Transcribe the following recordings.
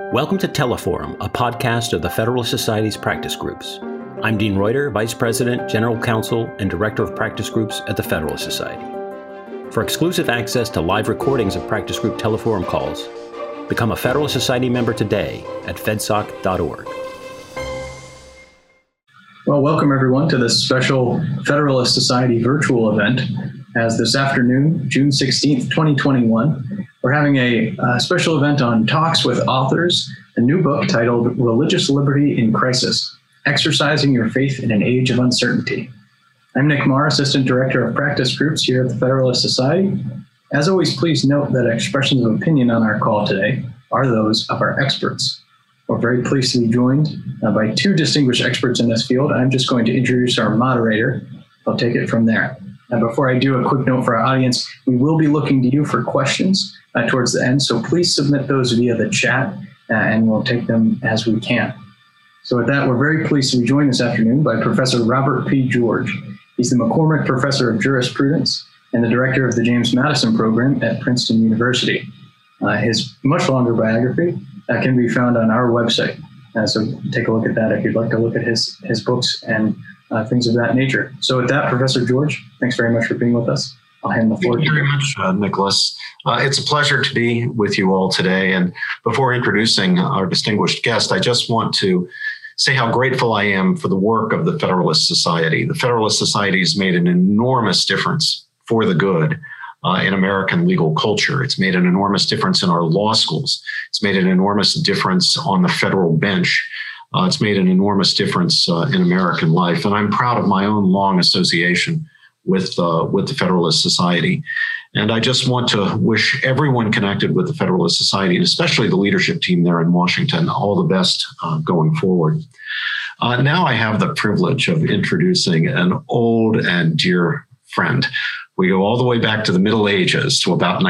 Welcome to Teleforum, a podcast of the Federalist Society's practice groups. I'm Dean Reuter, Vice President, General Counsel, and Director of Practice Groups at the Federalist Society. For exclusive access to live recordings of practice group Teleforum calls, become a Federalist Society member today at fedsoc.org. Well, welcome everyone to this special Federalist Society virtual event. As this afternoon, June 16th, 2021, we're having a special event on talks with authors, a new book titled Religious Liberty in Crisis, Exercising Your Faith in an Age of Uncertainty. I'm Nick Marr, Assistant Director of Practice Groups here at the Federalist Society. As always, please note that expressions of opinion on our call today are those of our experts. We're very pleased to be joined by two distinguished experts in this field. I'm just going to introduce our moderator. I'll take it from there. And before I do, a quick note for our audience, we will be looking to you for questions towards the end, so please submit those via the chat and we'll take them as we can. So with that, we're very pleased to be joined this afternoon by Professor Robert P. George. He's the McCormick Professor of Jurisprudence and the Director of the James Madison Program at Princeton University. His much longer biography can be found on our website. So take a look at that if you'd like to look at his books and things of that nature. So with that, Professor George, thanks very much for being with us. I'll hand the floor to you. Thank you very much, Nicholas. It's a pleasure to be with you all today. And before introducing our distinguished guest, I just want to say how grateful I am for the work of the Federalist Society. The Federalist Society has made an enormous difference for the good in American legal culture. It's made an enormous difference in our law schools. It's made an enormous difference on the federal bench. It's made an enormous difference in American life. And I'm proud of my own long association with the Federalist Society. And I just want to wish everyone connected with the Federalist Society, and especially the leadership team there in Washington, all the best going forward. Now I have the privilege of introducing an old and dear friend. We go all the way back to the Middle Ages, to about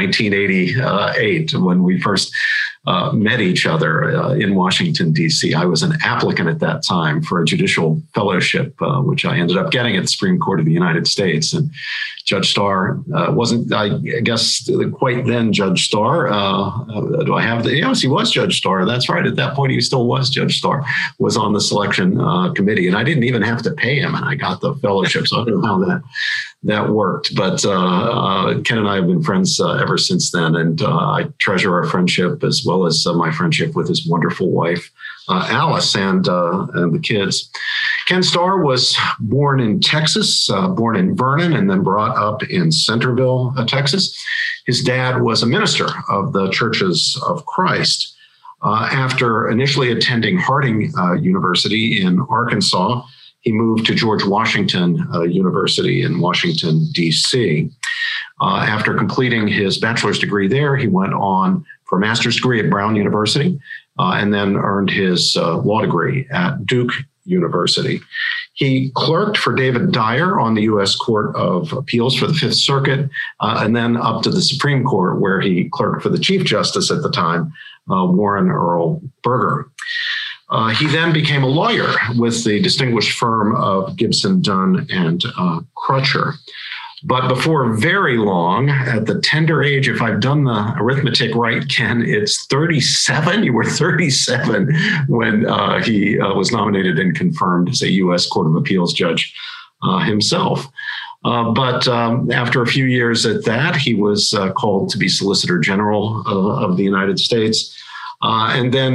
1988, when we first met each other in Washington, D.C. I was an applicant at that time for a judicial fellowship, which I ended up getting at the Supreme Court of the United States. And Judge Starr wasn't, I guess, quite then Judge Starr. Do I have the? Yes, he was Judge Starr. That's right. At that point, he still was Judge Starr, was on the selection committee. And I didn't even have to pay him, and I got the fellowship. So I don't know how that worked. But Ken and I have been friends ever since then. And I treasure our friendship as well as my friendship with his wonderful wife, Alice, and the kids. Ken Starr was born in Texas, born in Vernon, and then brought up in Centerville, Texas. His dad was a minister of the Churches of Christ. After initially attending Harding University in Arkansas, he moved to George Washington University in Washington, D.C. After completing his bachelor's degree there, he went on for a master's degree at Brown University and then earned his law degree at Duke University. He clerked for David Dyer on the U.S. Court of Appeals for the Fifth Circuit and then up to the Supreme Court, where he clerked for the Chief Justice at the time, Warren Earl Burger. He then became a lawyer with the distinguished firm of Gibson, Dunn, and Crutcher. But before very long, at the tender age, if I've done the arithmetic right, Ken, it's 37. You were 37 when he was nominated and confirmed as a U.S. Court of Appeals judge himself. But after a few years at that, he was called to be Solicitor General of the United States. And then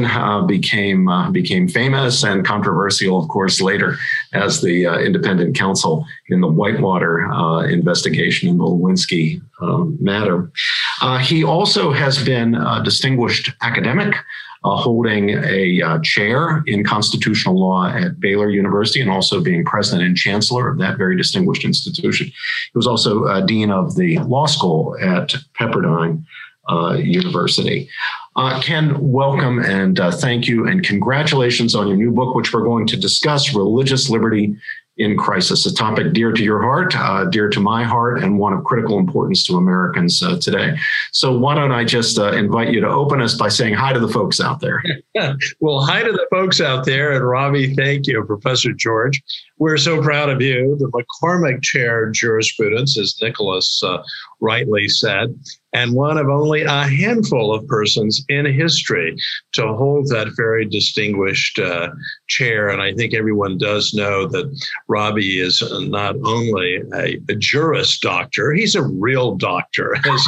became famous and controversial, of course, later as the independent counsel in the Whitewater investigation in the Lewinsky matter. He also has been a distinguished academic, holding a chair in constitutional law at Baylor University and also being president and chancellor of that very distinguished institution. He was also dean of the law school at Pepperdine University. Ken, welcome and thank you, and congratulations on your new book, which we're going to discuss, Religious Liberty in Crisis, a topic dear to your heart, dear to my heart, and one of critical importance to Americans today. So why don't I just invite you to open us by saying hi to the folks out there. Well, hi to the folks out there, and Robbie, thank you, Professor George. We're so proud of you. The McCormick Chair Jurisprudence, as Nicholas rightly said, and one of only a handful of persons in history to hold that very distinguished chair. And I think everyone does know that Robbie is not only a Juris Doctor, he's a real doctor, as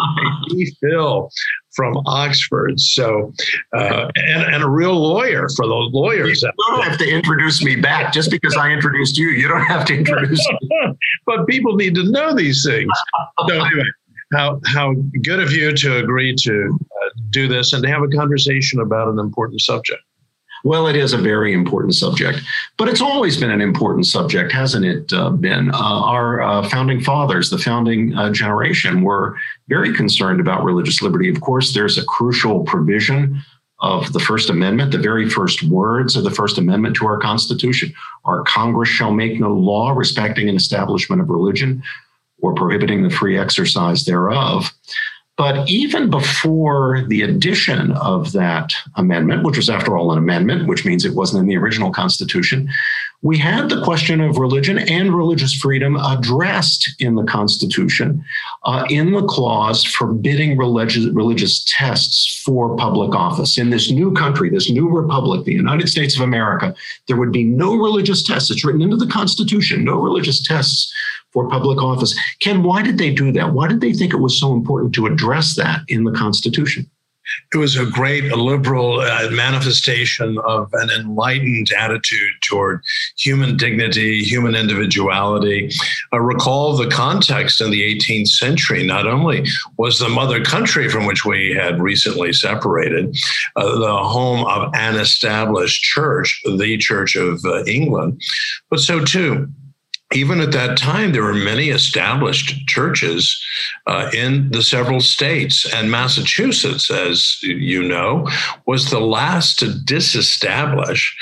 he Phil from Oxford. So, and a real lawyer for the lawyers. You don't have to introduce me back just because I introduced you. You don't have to introduce me. But people need to know these things. So anyway, how good of you to agree to do this and to have a conversation about an important subject. Well, it is a very important subject, but it's always been an important subject, hasn't it been? Our founding fathers, the founding generation, were very concerned about religious liberty. Of course, there's a crucial provision of the First Amendment. The very first words of the First Amendment to our Constitution are, Congress shall make no law respecting an establishment of religion or prohibiting the free exercise thereof. But even before the addition of that amendment, which was after all an amendment, which means it wasn't in the original Constitution, we had the question of religion and religious freedom addressed in the Constitution in the clause forbidding religious tests for public office. In this new country, this new republic, the United States of America, there would be no religious tests. It's written into the Constitution, no religious tests for public office. Ken, why did they do that? Why did they think it was so important to address that in the Constitution? It was a great liberal manifestation of an enlightened attitude toward human dignity, human individuality. Recall the context in the 18th century. Not only was the mother country from which we had recently separated the home of an established church, the Church of England, but so too, even at that time, there were many established churches in the several states, and Massachusetts, as you know, was the last to disestablish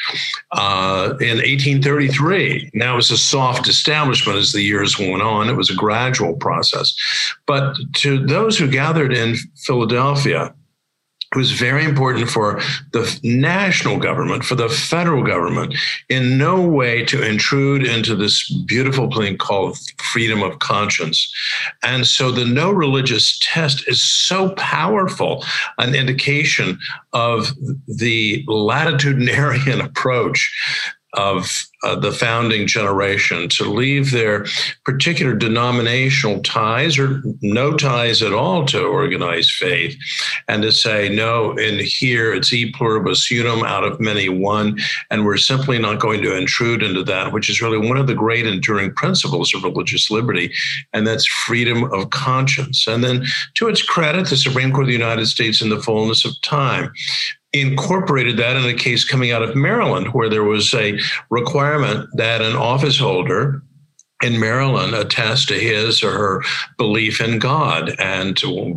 in 1833. Now, it was a soft establishment as the years went on. It was a gradual process. But to those who gathered in Philadelphia, it was very important for the national government, for the federal government, in no way to intrude into this beautiful thing called freedom of conscience. And so the no religious test is so powerful an indication of the latitudinarian approach of the founding generation to leave their particular denominational ties or no ties at all to organized faith, and to say, no, in here it's e pluribus unum, out of many one, and we're simply not going to intrude into that, which is really one of the great enduring principles of religious liberty, and that's freedom of conscience. And then, to its credit, the Supreme Court of the United States, in the fullness of time, incorporated that in a case coming out of Maryland, where there was a requirement that an office holder in Maryland attest to his or her belief in God, and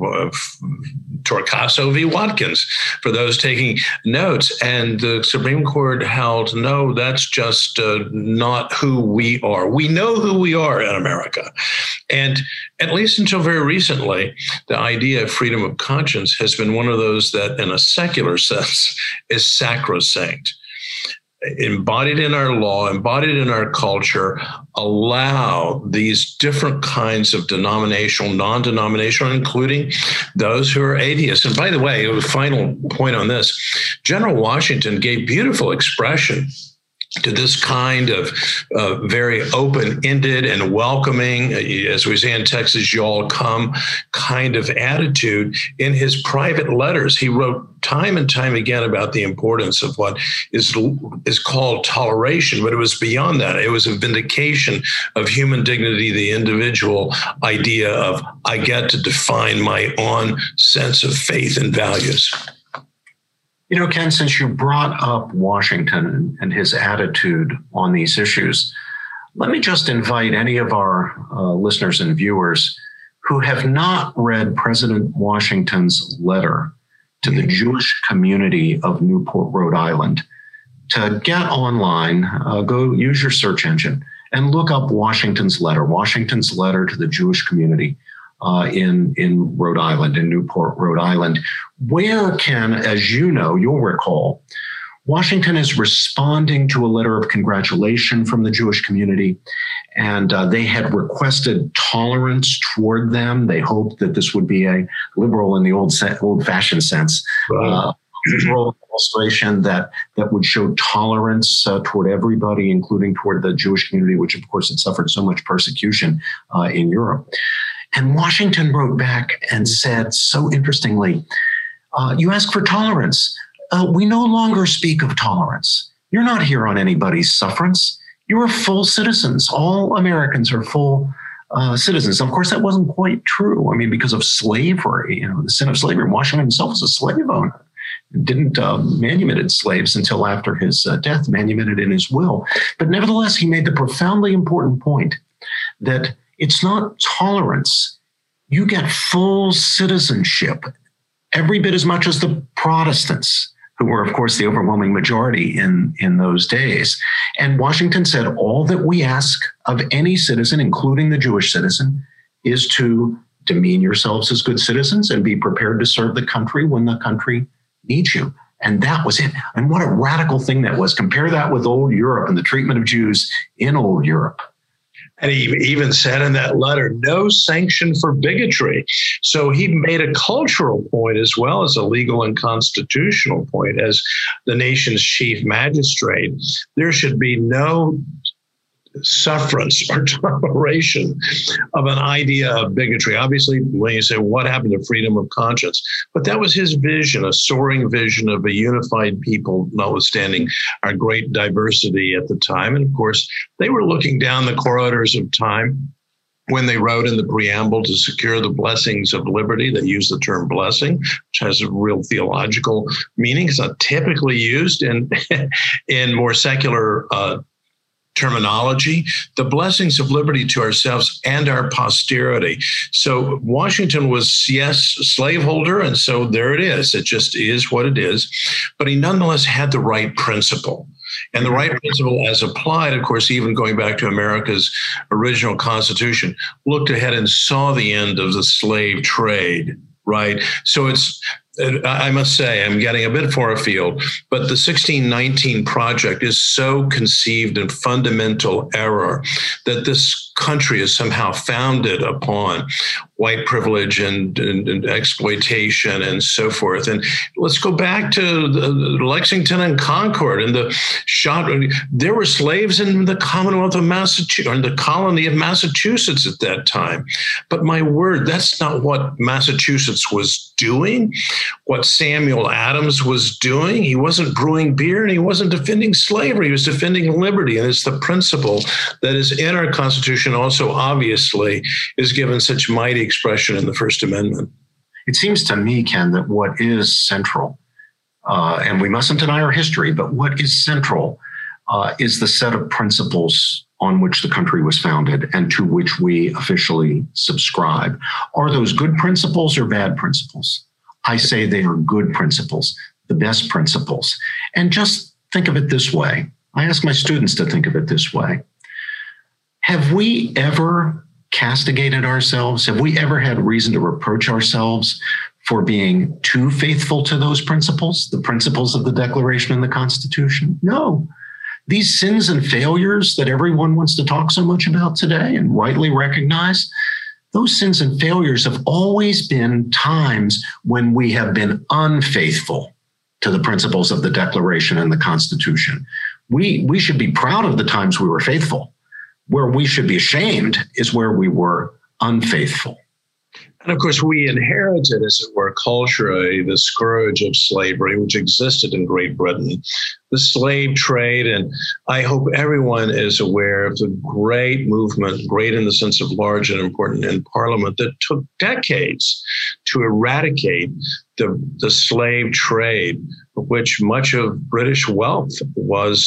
Torcaso v. Watkins, for those taking notes. And the Supreme Court held, no, that's just not who we are. We know who we are in America. And at least until very recently, the idea of freedom of conscience has been one of those that, in a secular sense, is sacrosanct. Embodied in our law, embodied in our culture, allow these different kinds of denominational, non-denominational, including those who are atheists. And by the way, a final point on this, General Washington gave beautiful expression to this kind of very open-ended and welcoming, as we say in Texas, y'all come kind of attitude in his private letters. He wrote time and time again about the importance of what is called toleration, but it was beyond that. It was a vindication of human dignity, the individual idea of, I get to define my own sense of faith and values. You know, Ken, since you brought up Washington and his attitude on these issues, let me just invite any of our listeners and viewers who have not read President Washington's letter to the Jewish community of Newport, Rhode Island, to get online, go use your search engine and look up Washington's letter to the Jewish community in Rhode Island, in Newport, Rhode Island, where, Ken, as you know, you'll recall, Washington is responding to a letter of congratulation from the Jewish community, and they had requested tolerance toward them. They hoped that this would be a liberal in the old-fashioned sense, liberal administration that would show tolerance toward everybody, including toward the Jewish community, which of course had suffered so much persecution in Europe. And Washington wrote back and said, so interestingly, you ask for tolerance. We no longer speak of tolerance. You're not here on anybody's sufferance. You are full citizens. All Americans are full citizens. Of course, that wasn't quite true. I mean, because of slavery, the sin of slavery. Washington himself was a slave owner. Didn't manumitted slaves until after his death, manumitted in his will. But nevertheless, he made the profoundly important point that it's not tolerance. You get full citizenship, every bit as much as the Protestants, who were, of course, the overwhelming majority in those days. And Washington said, all that we ask of any citizen, including the Jewish citizen, is to demean yourselves as good citizens and be prepared to serve the country when the country needs you. And that was it. And what a radical thing that was. Compare that with old Europe and the treatment of Jews in old Europe. And he even said in that letter, no sanction for bigotry. So he made a cultural point as well as a legal and constitutional point. As the nation's chief magistrate, there should be no sufferance or toleration of an idea of bigotry. Obviously, when you say what happened to freedom of conscience, but that was his vision, a soaring vision of a unified people, notwithstanding our great diversity at the time. And of course, they were looking down the corridors of time when they wrote in the preamble to secure the blessings of liberty. They used the term blessing, which has a real theological meaning. It's not typically used in more secular terminology, the blessings of liberty to ourselves and our posterity. So Washington was, yes, slaveholder, and so there it is. It just is what it is. But he nonetheless had the right principle. And the right principle as applied, of course, even going back to America's original Constitution, looked ahead and saw the end of the slave trade, right? So I must say, I'm getting a bit far afield, but the 1619 Project is so conceived in fundamental error that this country is somehow founded upon white privilege and exploitation and so forth. And let's go back to Lexington and Concord and the shot. There were slaves in the Commonwealth of Massachusetts, or in the colony of Massachusetts at that time. But my word, that's not what Massachusetts was doing, what Samuel Adams was doing. He wasn't brewing beer and he wasn't defending slavery. He was defending liberty. And it's the principle that is in our Constitution also obviously is given such mighty expression in the First Amendment. It seems to me, Ken, that what is central, and we mustn't deny our history, but what is central is the set of principles on which the country was founded and to which we officially subscribe. Are those good principles or bad principles? I say they are good principles, the best principles. And just think of it this way. I ask my students to think of it this way. Have we ever castigated ourselves? Have we ever had reason to reproach ourselves for being too faithful to those principles, the principles of the Declaration and the Constitution? No. These sins and failures that everyone wants to talk so much about today and rightly recognize, those sins and failures have always been times when we have been unfaithful to the principles of the Declaration and the Constitution. We should be proud of the times we were faithful. Where we should be ashamed is where we were unfaithful. And of course, we inherited, as it were, culturally, the scourge of slavery, which existed in Great Britain, the slave trade. And I hope everyone is aware of the great movement, great in the sense of large and important in Parliament, that took decades to eradicate the slave trade, of which much of British wealth was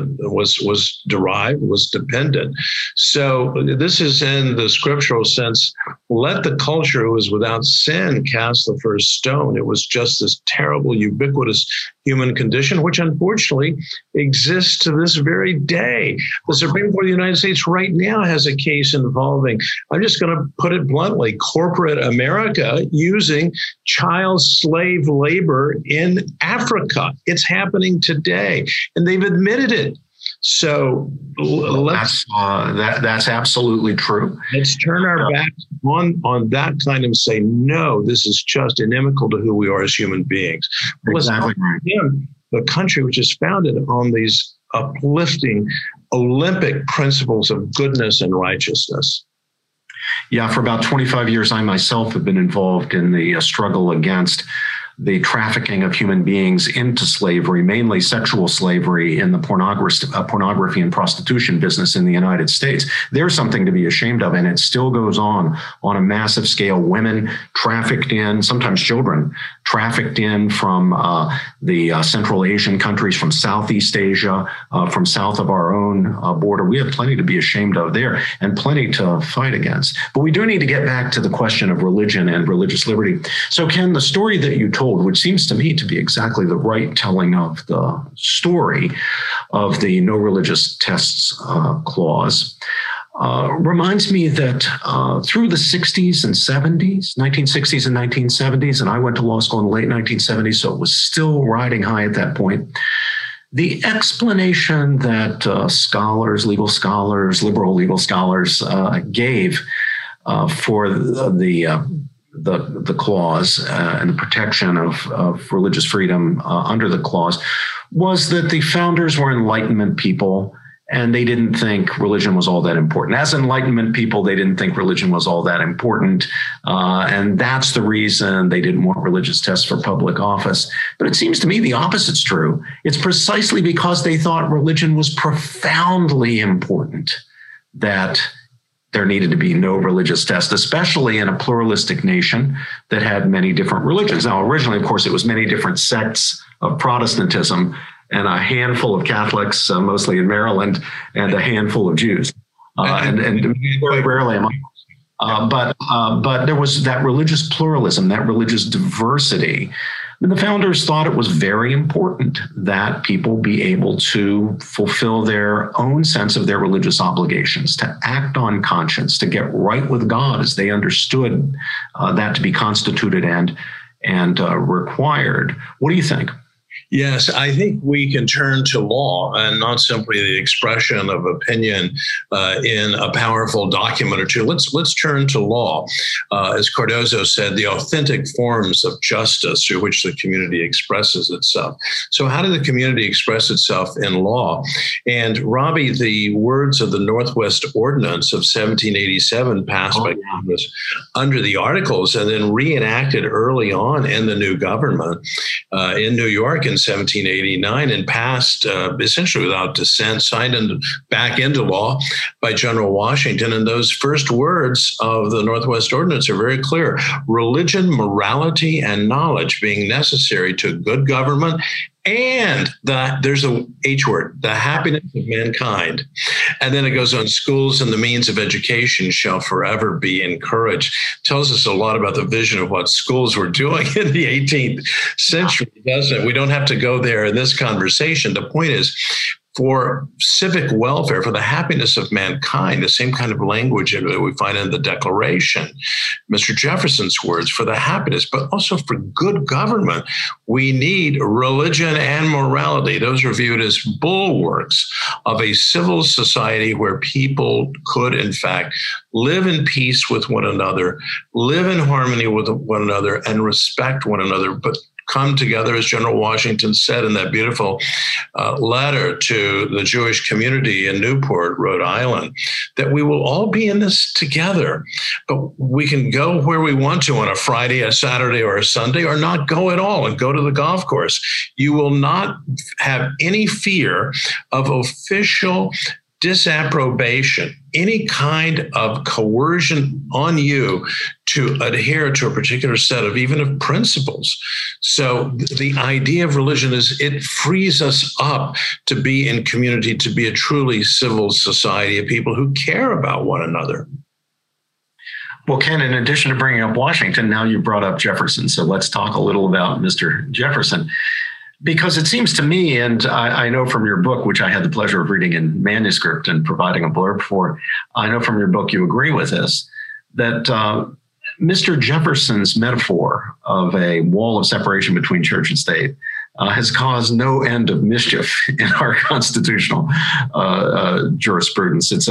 derived, was dependent. So this is in the scriptural sense, let the culture who is without sin cast the first stone. It was just this terrible, ubiquitous human condition, which unfortunately actually exists to this very day. The Supreme Court of the United States right now has a case involving, I'm just going to put it bluntly, corporate America using child slave labor in Africa. It's happening today, and they've admitted it. So that's absolutely true. Let's turn our backs on that kind of say, no, this is just inimical to who we are as human beings. Exactly right. The country which is founded on these uplifting Olympic principles of goodness and righteousness. Yeah, for about 25 years, I myself have been involved in the struggle against the trafficking of human beings into slavery, mainly sexual slavery in the pornography and prostitution business in the United States. There's something to be ashamed of, and it still goes on a massive scale. Women trafficked in, sometimes children trafficked in from the Central Asian countries, from Southeast Asia, from south of our own border. We have plenty to be ashamed of there and plenty to fight against. But we do need to get back to the question of religion and religious liberty. So, Ken, the story that you told, which seems to me to be exactly the right telling of the story of the no religious tests clause, reminds me that through the 60s and 70s, 1960s and 1970s, and I went to law school in the late 1970s, so it was still riding high at that point, the explanation that legal scholars, liberal legal scholars gave for the clause and the protection of religious freedom under the clause was that the founders were Enlightenment people, and they didn't think religion was all that important. As Enlightenment people, they didn't think religion was all that important, and that's the reason they didn't want religious tests for public office. But it seems to me the opposite's true. It's precisely because they thought religion was profoundly important that there needed to be no religious test, especially in a pluralistic nation that had many different religions. Now, originally, of course, it was many different sects of Protestantism and a handful of Catholics, mostly in Maryland, and a handful of Jews. And very rarely am I. But there was that religious pluralism, that religious diversity. And the founders thought it was very important that people be able to fulfill their own sense of their religious obligations, to act on conscience, to get right with God as they understood that to be constituted and required. What do you think? Yes, I think we can turn to law and not simply the expression of opinion in a powerful document or two. Let's turn to law. As Cardozo said, the authentic forms of justice through which the community expresses itself. So how did the community express itself in law? And Robbie, the words of the Northwest Ordinance of 1787 passed by Congress under the Articles and then reenacted early on in the new government in New York in 1789 and passed essentially without dissent, signed back into law by General Washington. And those first words of the Northwest Ordinance are very clear: religion, morality, and knowledge being necessary to good government, and there's a H word, the happiness of mankind. And then it goes on, schools and the means of education shall forever be encouraged. Tells us a lot about the vision of what schools were doing in the 18th century, doesn't it? We don't have to go there in this conversation. The point is, for civic welfare, for the happiness of mankind, the same kind of language that we find in the Declaration, Mr. Jefferson's words, for the happiness, but also for good government, we need religion and morality. Those are viewed as bulwarks of a civil society where people could, in fact, live in peace with one another, live in harmony with one another, and respect one another, but come together, as General Washington said in that beautiful letter to the Jewish community in Newport, Rhode Island, that we will all be in this together. But we can go where we want to on a Friday, a Saturday, or a Sunday, or not go at all and go to the golf course. You will not have any fear of official disapprobation, any kind of coercion on you to adhere to a particular set of even of principles. So the idea of religion is it frees us up to be in community, to be a truly civil society of people who care about one another. Well, Ken, in addition to bringing up Washington, now you brought up Jefferson. So let's talk a little about Mr. Jefferson. Because it seems to me, and I know from your book, which I had the pleasure of reading in manuscript and providing a blurb for, I know from your book you agree with this, that Mr. Jefferson's metaphor of a wall of separation between church and state has caused no end of mischief in our constitutional jurisprudence. It's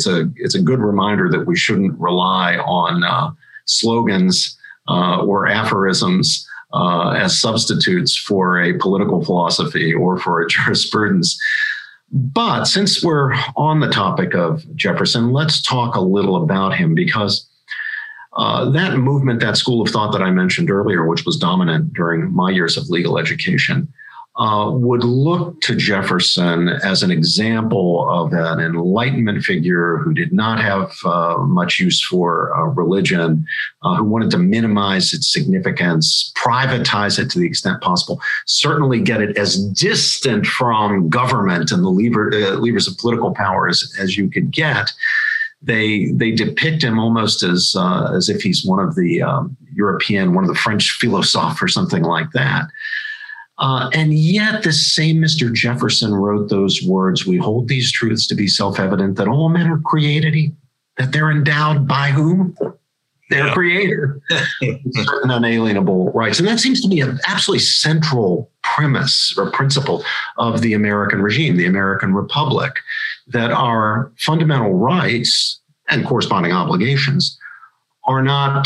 a good reminder that we shouldn't rely on slogans or aphorisms as substitutes for a political philosophy or for a jurisprudence. But since we're on the topic of Jefferson, let's talk a little about him, because that movement, that school of thought that I mentioned earlier, which was dominant during my years of legal education, would look to Jefferson as an example of an Enlightenment figure who did not have much use for religion, who wanted to minimize its significance, privatize it to the extent possible, certainly get it as distant from government and the levers of political power as you could get. They depict him almost as if he's one of the one of the French philosophes or something like that. And yet this same Mr. Jefferson wrote those words, "We hold these truths to be self-evident, that all men are created, that they're endowed by whom? Their creator, certain unalienable rights." And that seems to be an absolutely central premise or principle of the American regime, the American Republic, that our fundamental rights and corresponding obligations are not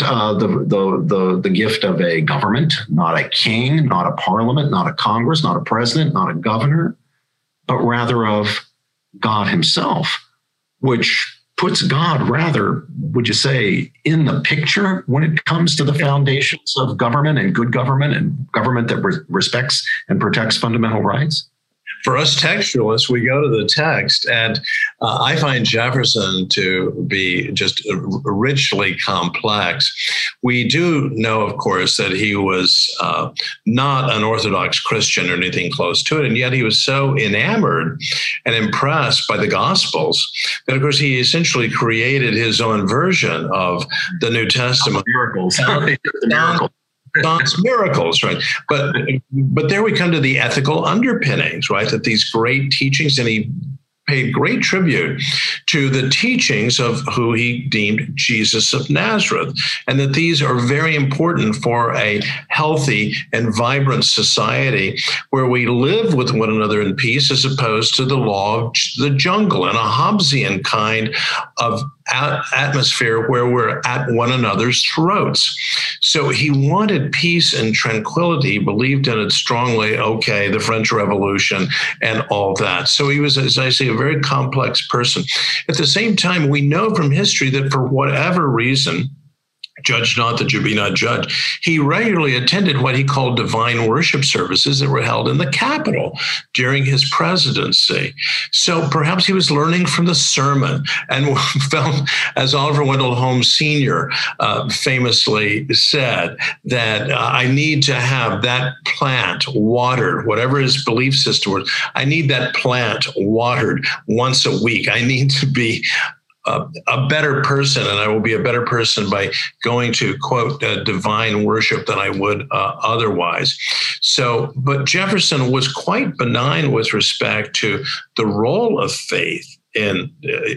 the gift of a government, not a king, not a parliament, not a Congress, not a president, not a governor, but rather of God himself, which puts God rather, would you say, in the picture when it comes to the foundations of government and good government and government that respects and protects fundamental rights? For us textualists, we go to the text, and I find Jefferson to be just richly complex. We do know, of course, that he was not an Orthodox Christian or anything close to it, and yet he was so enamored and impressed by the Gospels that, of course, he essentially created his own version of the New Testament. Miracles. God's miracles, right? But there we come to the ethical underpinnings, right? That these great teachings, and he paid great tribute to the teachings of who he deemed Jesus of Nazareth, and that these are very important for a healthy and vibrant society where we live with one another in peace, as opposed to the law of the jungle and a Hobbesian kind of atmosphere where we're at one another's throats. So he wanted peace and tranquility, believed in it strongly, okay, the French Revolution and all that. So he was, as I say, a very complex person. At the same time, we know from history that for whatever reason, judge not that you be not judged, he regularly attended what he called divine worship services that were held in the Capitol during his presidency. So perhaps he was learning from the sermon and felt, as Oliver Wendell Holmes Sr. Famously said, that I need to have that plant watered, whatever his belief system was, I need that plant watered once a week. I need to be a better person, and I will be a better person by going to, quote, divine worship than I would otherwise. So, but Jefferson was quite benign with respect to the role of faith in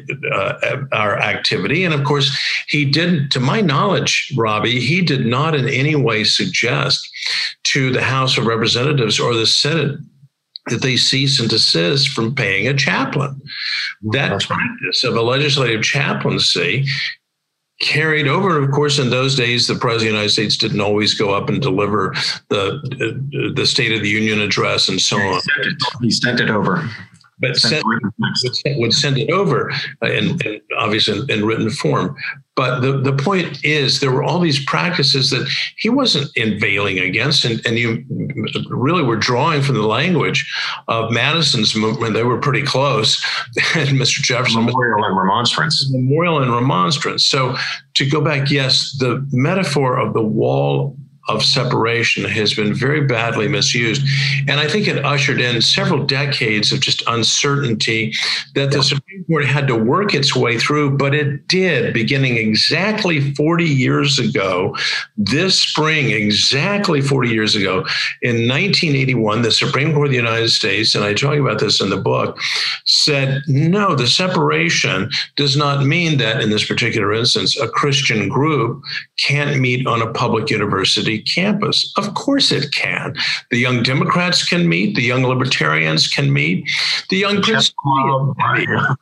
our activity. And of course, he didn't, to my knowledge, Robbie, he did not in any way suggest to the House of Representatives or the Senate that they cease and desist from paying a chaplain. That practice of a legislative chaplaincy carried over, of course, in those days, the President of the United States didn't always go up and deliver the State of the Union address and so on. He sent it over. But would send it over, and obviously in written form. But the point is, there were all these practices that he wasn't unveiling against, and you really were drawing from the language of Madison's movement. They were pretty close, and Mr. Jefferson. Memorial and Remonstrance. So to go back, yes, the metaphor of the wall of separation has been very badly misused. And I think it ushered in several decades of just uncertainty that the Supreme Court had to work its way through, but it did, beginning exactly 40 years ago, this spring, exactly 40 years ago, in 1981, the Supreme Court of the United States, and I talk about this in the book, said, no, the separation does not mean that in this particular instance, a Christian group can't meet on a public university campus. Of course it can. The Young Democrats can meet. The Young Libertarians can meet. The Young Christians can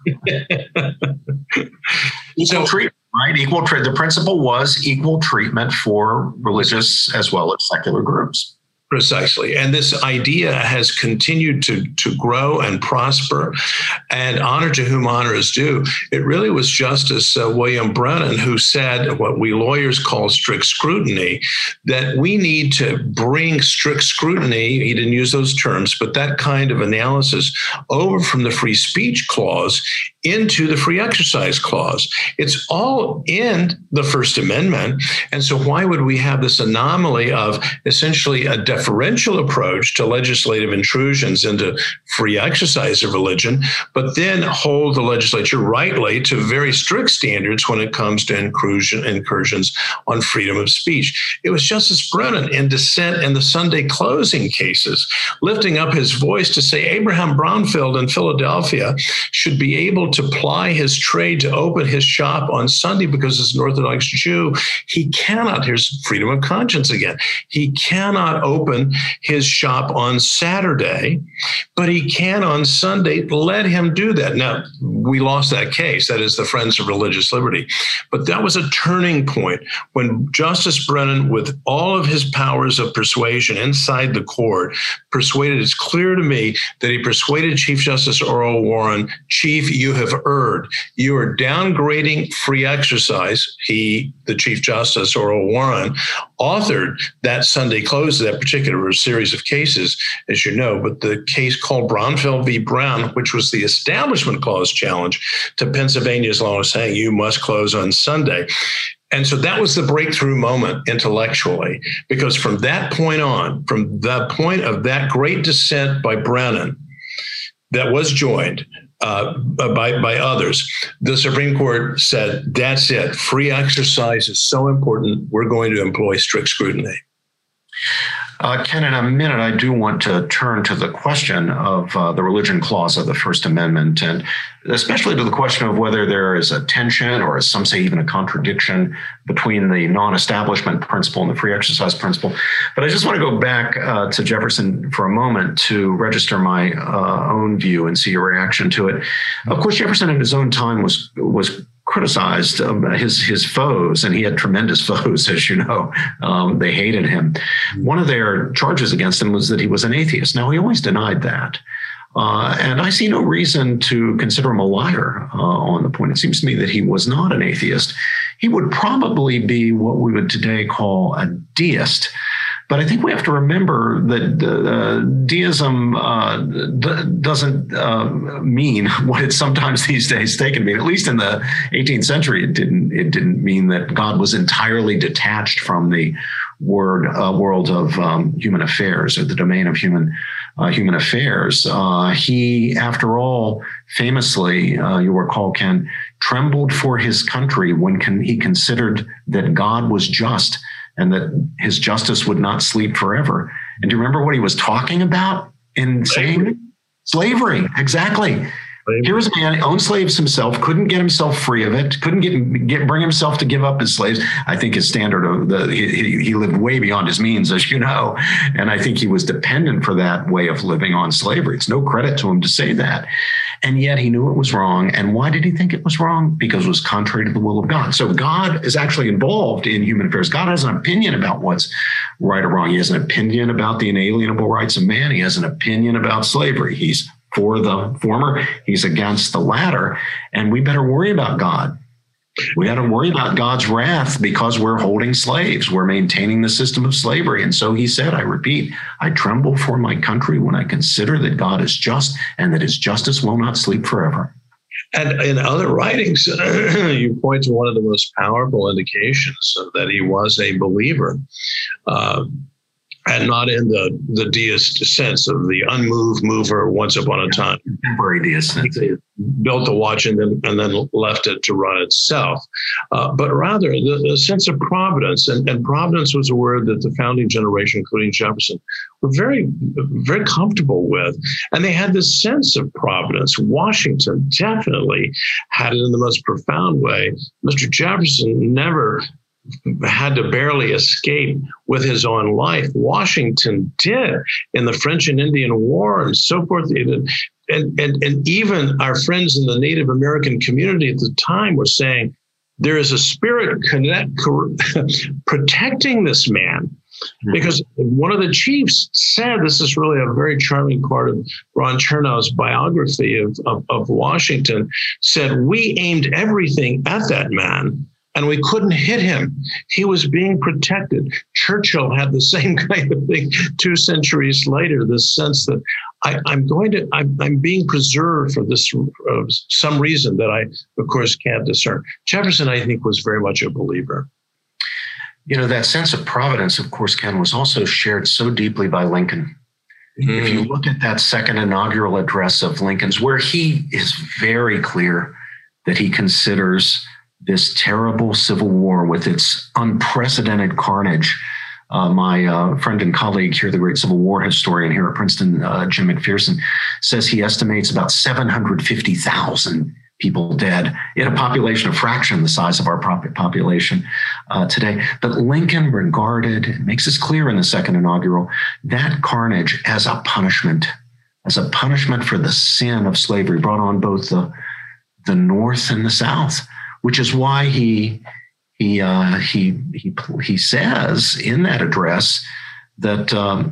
meet. Equal treatment, right? Equal treatment. The principle was equal treatment for religious as well as secular groups. Precisely. And this idea has continued to grow and prosper, and honor to whom honor is due. It really was Justice William Brennan who said what we lawyers call strict scrutiny, that we need to bring strict scrutiny, he didn't use those terms, but that kind of analysis over from the free speech clause into the free exercise clause. It's all in the First Amendment. And so why would we have this anomaly of essentially a deferential approach to legislative intrusions into free exercise of religion, but then hold the legislature rightly to very strict standards when it comes to incursions on freedom of speech? It was Justice Brennan in dissent in the Sunday closing cases, lifting up his voice to say Abraham Brownfield in Philadelphia should be able to ply his trade to open his shop on Sunday because as an Orthodox Jew, he cannot, here's freedom of conscience again, he cannot open his shop on Saturday, but he can on Sunday. Let him do that. Now, we lost that case. That is the Friends of Religious Liberty. But that was a turning point when Justice Brennan, with all of his powers of persuasion inside the court, persuaded, it's clear to me that he persuaded Chief Justice Earl Warren, Chief, you have erred. You are downgrading free exercise. He, the Chief Justice Earl Warren, authored that Sunday close of that particular series of cases, as you know, but the case called Brownfield v. Brown, which was the Establishment Clause challenge to Pennsylvania's law saying you must close on Sunday. And so that was the breakthrough moment intellectually, because from that point on, from the point of that great dissent by Brennan that was joined by others, the Supreme Court said, that's it. Free exercise is so important. We're going to employ strict scrutiny. Ken, in a minute, I do want to turn to the question of the religion clause of the First Amendment, and especially to the question of whether there is a tension or, as some say, even a contradiction between the non-establishment principle and the free exercise principle. But I just want to go back to Jefferson for a moment to register my own view and see your reaction to it. Of course, Jefferson at his own time was criticized his foes, and he had tremendous foes, as you know. They hated him. One of their charges against him was that he was an atheist. Now, he always denied that. And I see no reason to consider him a liar on the point. It seems to me that he was not an atheist. He would probably be what we would today call a deist. But I think we have to remember that deism doesn't mean what it's sometimes these days taken to mean. At least in the 18th century, it didn't mean that God was entirely detached from the world of human affairs, or the domain of human affairs. He, after all, famously, you recall, Ken, trembled for his country when he considered that God was just and that his justice would not sleep forever. And do you remember what he was talking about in saying slavery? Exactly. Here was a man who owned slaves himself, couldn't get himself free of it, couldn't bring himself to give up his slaves. I think his standard of he lived way beyond his means, as you know, and I think he was dependent for that way of living on slavery. It's no credit to him to say that. And yet he knew it was wrong. And why did he think it was wrong? Because it was contrary to the will of God. So God is actually involved in human affairs. God has an opinion about what's right or wrong. He has an opinion about the inalienable rights of man. He has an opinion about slavery. He's for the former, he's against the latter. And we better worry about God. We got to worry about God's wrath because we're holding slaves. We're maintaining the system of slavery. And so he said, I repeat, I tremble for my country when I consider that God is just and that his justice will not sleep forever. And in other writings, you point to one of the most powerful indications that he was a believer, and not in the deist sense of the unmoved mover once upon a time. Contemporary deist sense. Built the watch and then left it to run itself. But rather the sense of providence. And providence was a word that the founding generation, including Jefferson, were very, very comfortable with. And they had this sense of providence. Washington definitely had it in the most profound way. Mr. Jefferson never had to barely escape with his own life. Washington did in the French and Indian War and so forth. And even our friends in the Native American community at the time were saying, there is a spirit protecting this man. Because one of the chiefs said, this is really a very charming part of Ron Chernow's biography of Washington, said, we aimed everything at that man, and we couldn't hit him. He was being protected. Churchill had the same kind of thing 2 centuries later, this sense that I'm being preserved for this some reason that I, of course, can't discern. Jefferson, I think, was very much a believer. You know, that sense of providence, of course, Ken, was also shared so deeply by Lincoln. If you look at that second inaugural address of Lincoln's, where he is very clear that he considers this terrible Civil War with its unprecedented carnage. My friend and colleague here, the great Civil War historian here at Princeton, Jim McPherson, says he estimates about 750,000 people dead in a population, a fraction the size of our population today. But Lincoln regarded, it makes this clear in the second inaugural, that carnage as a punishment for the sin of slavery brought on both the North and the South. Which is why he says in that address that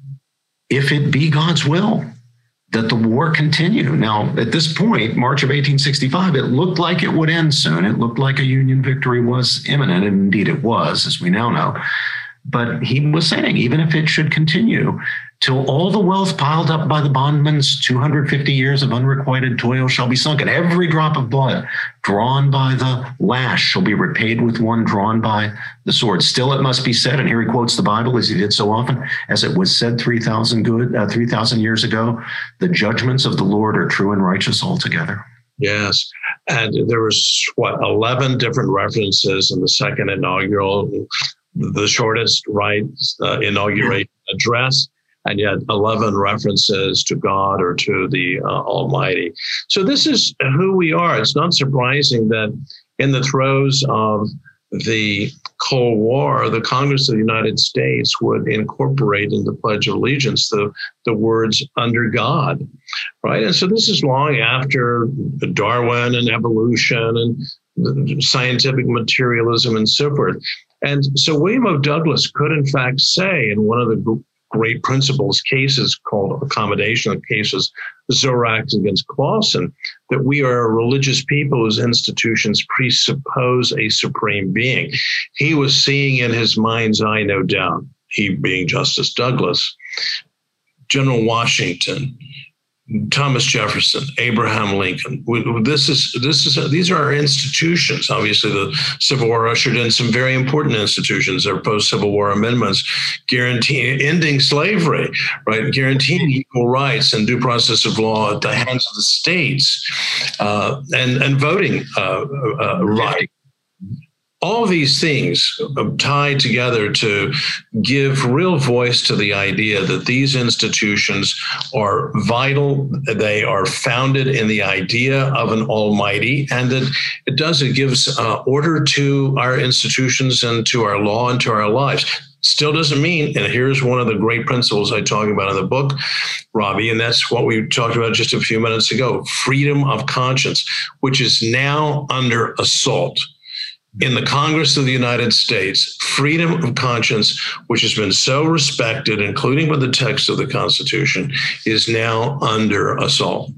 if it be God's will that the war continue. Now, at this point, March of 1865, it looked like it would end soon. It looked like a Union victory was imminent, and indeed it was, as we now know. But he was saying, even if it should continue, till all the wealth piled up by the bondman's 250 years of unrequited toil shall be sunk, and every drop of blood drawn by the lash shall be repaid with one drawn by the sword. Still it must be said, and here he quotes the Bible as he did so often, as it was said 3,000 years ago, the judgments of the Lord are true and righteous altogether. Yes. And there was, 11 different references in the second inaugural, the shortest inauguration address, and yet 11 references to God or to the Almighty. So this is who we are. It's not surprising that in the throes of the Cold War, the Congress of the United States would incorporate in the Pledge of Allegiance the words "under God," right? And so this is long after Darwin and evolution and scientific materialism and so forth. And so William O. Douglas could, in fact, say in one of the great principles cases called accommodation cases, Zorax against Clausen, that we are a religious people whose institutions presuppose a supreme being. He was seeing in his mind's eye, no doubt, he being Justice Douglas, General Washington, Thomas Jefferson, Abraham Lincoln. These are our institutions. Obviously, the Civil War ushered in some very important institutions. There are post-Civil War amendments guaranteeing ending slavery, right? Guaranteeing equal rights and due process of law at the hands of the states, and voting right. All these things tied together to give real voice to the idea that these institutions are vital. They are founded in the idea of an almighty, and that it gives order to our institutions and to our law and to our lives. Still doesn't mean, and here's one of the great principles I talk about in the book, Robbie, and that's what we talked about just a few minutes ago, freedom of conscience, which is now under assault. In the Congress of the United States, freedom of conscience, which has been so respected, including with the text of the Constitution, is now under assault.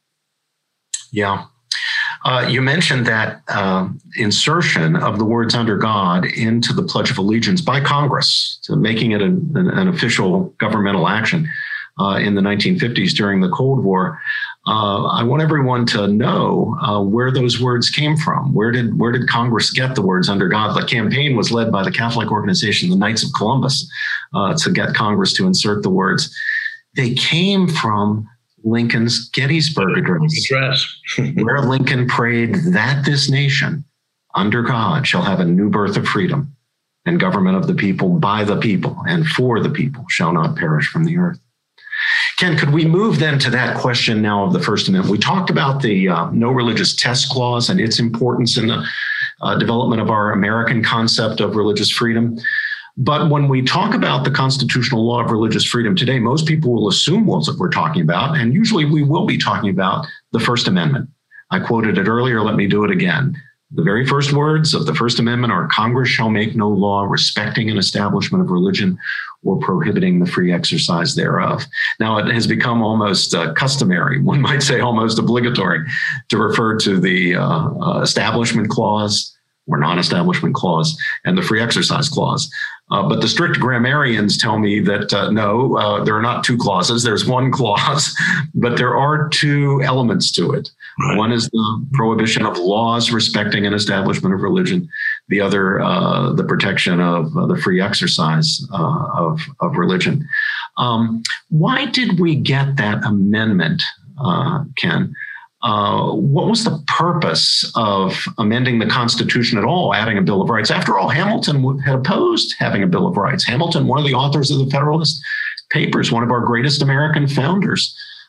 Yeah. You mentioned that insertion of the words "under God" into the Pledge of Allegiance by Congress, so making it an official governmental action in the 1950s during the Cold War. I want everyone to know where those words came from. Where did Congress get the words under God? The campaign was led by the Catholic organization, the Knights of Columbus, to get Congress to insert the words. They came from Lincoln's Gettysburg Address, where Lincoln prayed that this nation, under God, shall have a new birth of freedom, and government of the people, by the people, and for the people, shall not perish from the earth. Ken, could we move then to that question now of the First Amendment? We talked about the No Religious Test Clause and its importance in the development of our American concept of religious freedom. But when we talk about the constitutional law of religious freedom today, most people will assume what we're talking about, and usually we will be talking about the First Amendment. I quoted it earlier, let me do it again. The very first words of the First Amendment are, Congress shall make no law respecting an establishment of religion or prohibiting the free exercise thereof. Now, it has become almost customary, one might say almost obligatory, to refer to the Establishment Clause or Non-Establishment Clause and the Free Exercise Clause. But the strict grammarians tell me that no, there are not two clauses. There's one clause, but there are two elements to it. Right. One is the prohibition of laws respecting an establishment of religion. The other, the protection of the free exercise of religion. Why did we get that amendment, Ken? What was the purpose of amending the Constitution at all, adding a Bill of Rights? After all, Hamilton had opposed having a Bill of Rights. Hamilton, one of the authors of the Federalist Papers, one of our greatest American founders.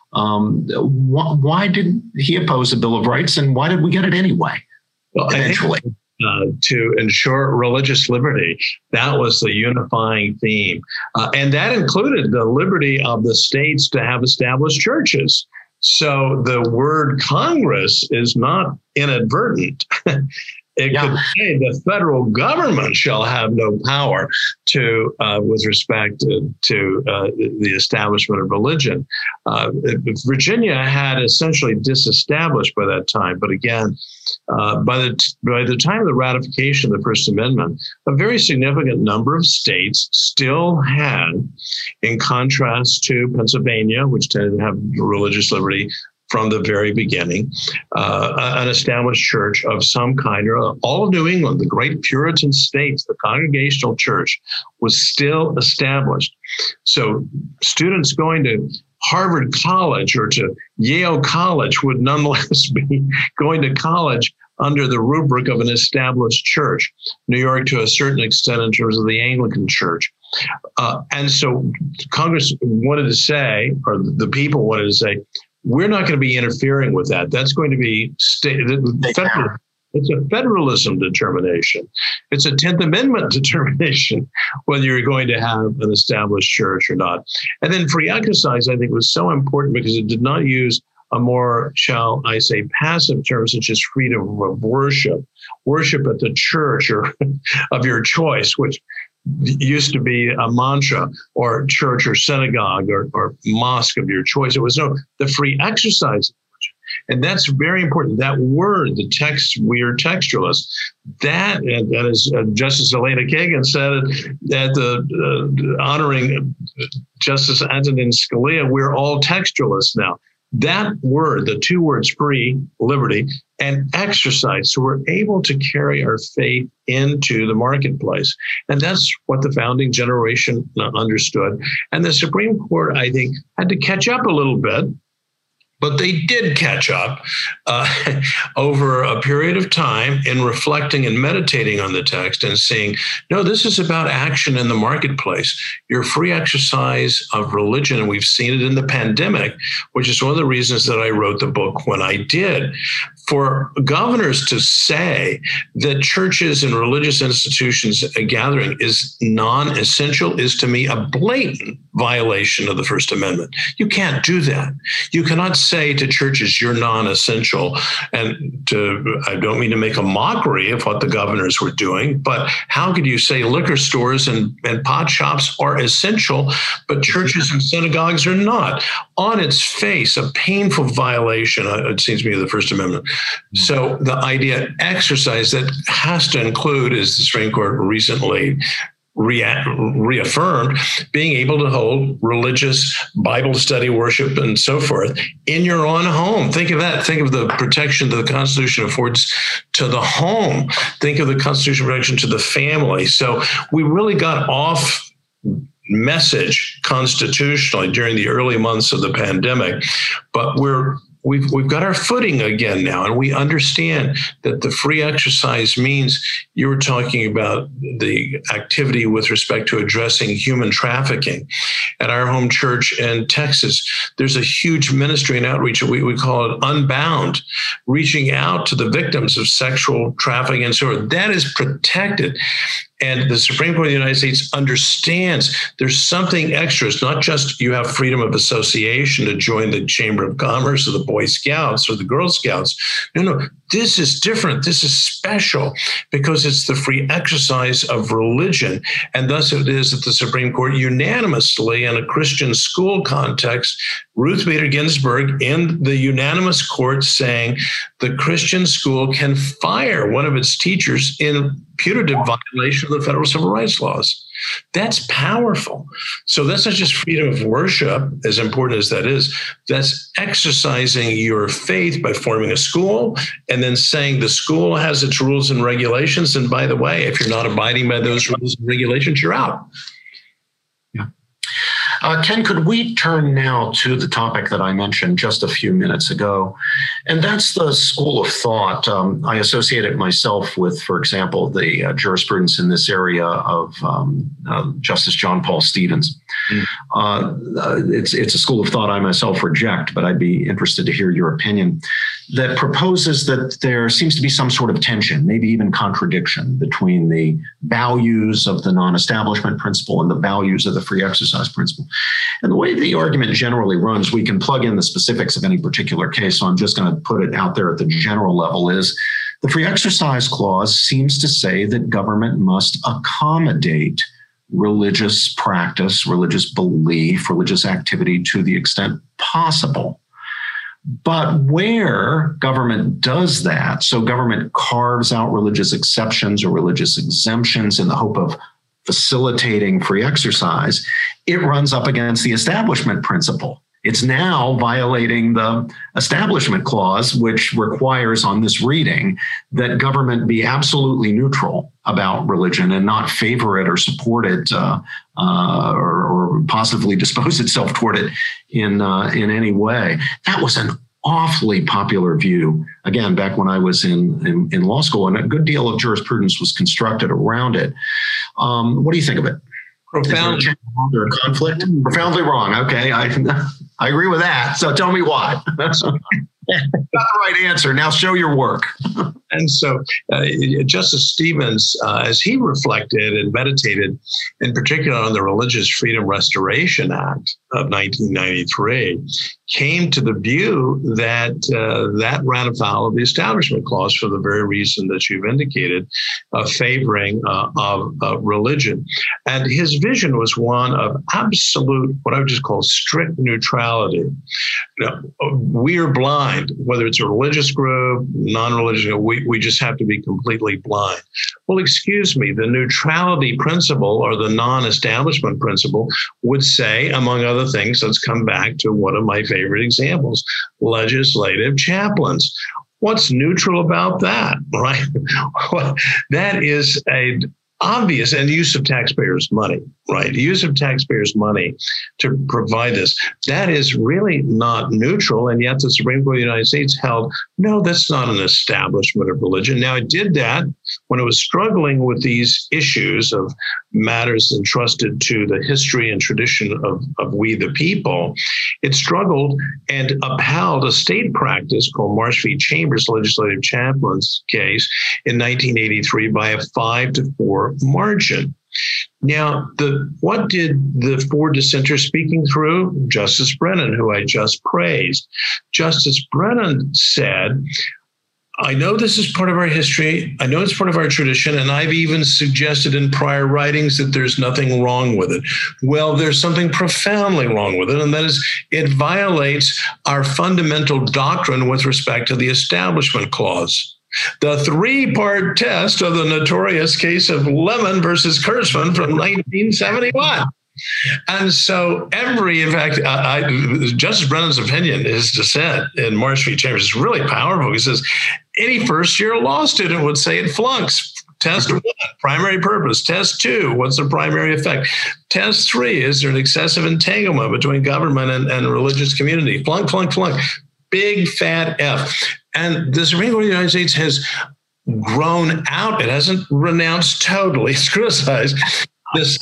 Why did he oppose a Bill of Rights, and why did we get it anyway? Well, eventually. To ensure religious liberty. That was the unifying theme. And that included the liberty of the states to have established churches. So the word Congress is not inadvertent. It could say the federal government shall have no power to, with respect to the establishment of religion. Virginia had essentially disestablished by that time, but again, by the time of the ratification of the First Amendment, a very significant number of states still had, in contrast to Pennsylvania, which tended to have religious liberty from the very beginning, an established church of some kind. Or all of New England, the great Puritan states, the Congregational Church was still established. So students going to Harvard College or to Yale College would nonetheless be going to college under the rubric of an established church. New York, to a certain extent, in terms of the Anglican Church. And so Congress wanted to say, or the people wanted to say, we're not going to be interfering with that. That's going to be federal. It's a federalism determination. It's a 10th Amendment determination whether you're going to have an established church or not. And then free exercise, I think, was so important because it did not use a more, shall I say, passive term such as freedom of worship at the church or of your choice, which used to be a mantra, or church or synagogue or mosque of your choice. It was the free exercise. And that's very important. That word, the text, we are textualists. That is Justice Elena Kagan said at the honoring Justice Antonin Scalia, we're all textualists now. That word, the two words, free, liberty, and exercise. So we're able to carry our faith into the marketplace. And that's what the founding generation understood. And the Supreme Court, I think, had to catch up a little bit. But they did catch up over a period of time in reflecting and meditating on the text and seeing, no, this is about action in the marketplace. Your free exercise of religion, and we've seen it in the pandemic, which is one of the reasons that I wrote the book when I did. For governors to say that churches and religious institutions gathering is non-essential is, to me, a blatant violation of the First Amendment. You can't do that. You cannot say to churches, you're non-essential. And I don't mean to make a mockery of what the governors were doing, but how could you say liquor stores and pot shops are essential, but churches and synagogues are not? On its face, a painful violation, it seems to me, of the First Amendment. So the idea exercise that has to include, as the Supreme Court recently reaffirmed, being able to hold religious Bible study, worship, and so forth in your own home. Think of that. Think of the protection that the Constitution affords to the home. Think of the Constitution protection to the family. So we really got off message constitutionally during the early months of the pandemic, but we've got our footing again now, and we understand that the free exercise means you were talking about the activity with respect to addressing human trafficking. At our home church in Texas, there's a huge ministry and outreach. We call it Unbound, reaching out to the victims of sexual trafficking and so forth. That is protected. And the Supreme Court of the United States understands there's something extra. It's not just you have freedom of association to join the Chamber of Commerce or the Boy Scouts or the Girl Scouts. No, this is different. This is special because it's the free exercise of religion. And thus it is that the Supreme Court unanimously, in a Christian school context, Ruth Bader Ginsburg in the unanimous court saying the Christian school can fire one of its teachers in putative violation of the federal civil rights laws. That's powerful. So that's not just freedom of worship, as important as that is. That's exercising your faith by forming a school and then saying the school has its rules and regulations. And by the way, if you're not abiding by those rules and regulations, you're out. Ken, could we turn now to the topic that I mentioned just a few minutes ago? And that's the school of thought. I associate it myself with, for example, the jurisprudence in this area of Justice John Paul Stevens. It's a school of thought I myself reject, but I'd be interested to hear your opinion, that proposes that there seems to be some sort of tension, maybe even contradiction between the values of the non-establishment principle and the values of the free exercise principle. And the way the argument generally runs, we can plug in the specifics of any particular case, so I'm just going to put it out there at the general level, is the free exercise clause seems to say that government must accommodate religious practice, religious belief, religious activity to the extent possible. But where government does that, so government carves out religious exceptions or religious exemptions in the hope of facilitating free exercise, it runs up against the establishment principle. It's now violating the establishment clause, which requires on this reading that government be absolutely neutral about religion and not favor it or support it or positively dispose itself toward it in any way. That was an awfully popular view, again, back when I was in law school, and a good deal of jurisprudence was constructed around it. What do you think of it? Profoundly. Is there a conflict? Profoundly wrong. Okay, I agree with that. So tell me why. That's not the right answer. Now show your work. And so Justice Stevens, as he reflected and meditated, in particular on the Religious Freedom Restoration Act of 1993, came to the view that that ran afoul of the Establishment Clause for the very reason that you've indicated, favoring of religion. And his vision was one of absolute, what I would just call strict neutrality. We are blind, whether it's a religious group, non-religious group, we just have to be completely blind. Well, excuse me, the neutrality principle or the non-establishment principle would say, among other things, let's come back to one of my favorite examples, legislative chaplains. What's neutral about that, right? That is a obvious, and use of taxpayers' money, right? The use of taxpayers' money to provide this. That is really not neutral. And yet the Supreme Court of the United States held, no, that's not an establishment of religion. Now, it did that when it was struggling with these issues of matters entrusted to the history and tradition of we the people. It struggled and upheld a state practice called Marsh v. Chambers legislative chaplains case in 1983 by a 5-4 margin. Now, what did the four dissenters speaking through? Justice Brennan, who I just praised. Justice Brennan said, I know this is part of our history. I know it's part of our tradition. And I've even suggested in prior writings that there's nothing wrong with it. Well, there's something profoundly wrong with it. And that is it violates our fundamental doctrine with respect to the Establishment Clause. The three-part test of the notorious case of Lemon versus Kurtzman from 1971. And so Justice Brennan's opinion, his dissent in Marsh v. Chambers is really powerful. He says, any first-year law student would say it flunks. Test 1, primary purpose. Test 2, what's the primary effect? Test 3, is there an excessive entanglement between government and religious community? Flunk, flunk, flunk. Big fat F. And the Supreme Court of the United States has grown out. It hasn't renounced totally. It's criticized this,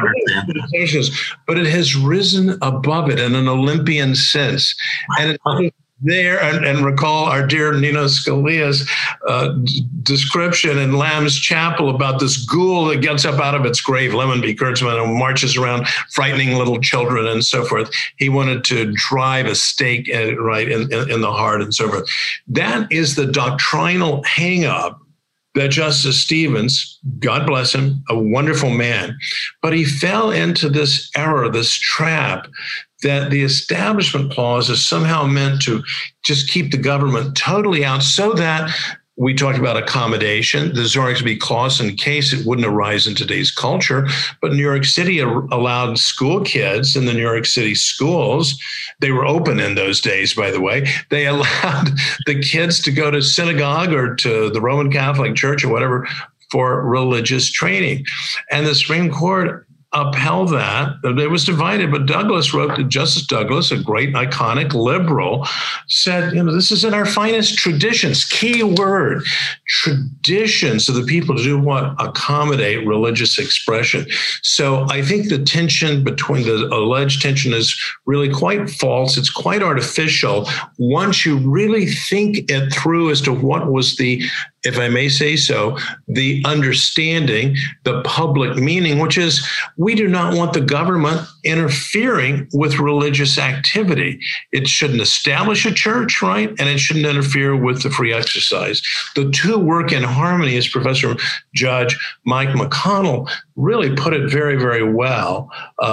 but it has risen above it in an Olympian sense. And it's there, and recall our dear Nino Scalia's description in Lamb's Chapel about this ghoul that gets up out of its grave, Lemon v. Kurtzman, and marches around frightening little children and so forth. He wanted to drive a stake right in the heart and so forth. That is the doctrinal hang-up that Justice Stevens, God bless him, a wonderful man, but he fell into this error, this trap, that the Establishment Clause is somehow meant to just keep the government totally out so that we talked about accommodation. The Zorrigsby Clause, in case it wouldn't arise in today's culture, but New York City allowed school kids in the New York City schools. They were open in those days, by the way. They allowed the kids to go to synagogue or to the Roman Catholic Church or whatever for religious training. And the Supreme Court upheld that. It was divided, but Justice Douglas, a great iconic liberal, said, this is in our finest traditions, key word, traditions of the people to do what? Accommodate religious expression. So I think the alleged tension is really quite false. It's quite artificial. Once you really think it through as to what was if I may say so, the understanding, the public meaning, which is we do not want the government interfering with religious activity. It shouldn't establish a church, right? And it shouldn't interfere with the free exercise. The two work in harmony, as Professor Judge Mike McConnell really put it very, very well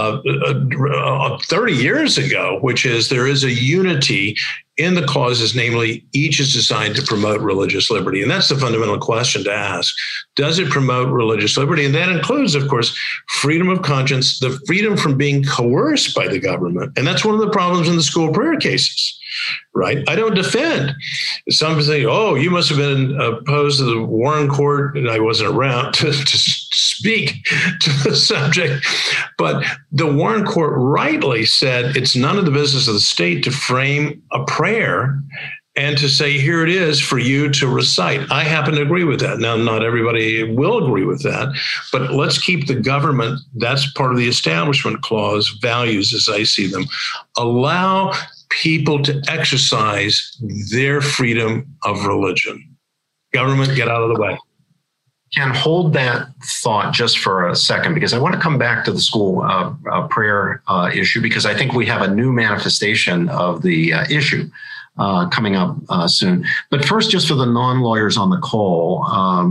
30 years ago, which is there is a unity in the clauses, namely, each is designed to promote religious liberty. And that's the fundamental question to ask. Does it promote religious liberty? And that includes, of course, freedom of conscience, the freedom from being coerced by the government. And that's one of the problems in the school prayer cases, right? I don't defend. Some say, oh, you must have been opposed to the Warren Court, and I wasn't around to speak to the subject. But the Warren Court rightly said it's none of the business of the state to frame a prayer and to say, here it is for you to recite. I happen to agree with that. Now, not everybody will agree with that, but let's keep the government, that's part of the Establishment Clause values as I see them, allow people to exercise their freedom of religion. Government, get out of the way. Ken, hold that thought just for a second, because I want to come back to the school prayer issue, because I think we have a new manifestation of the issue coming up soon. But first, just for the non-lawyers on the call,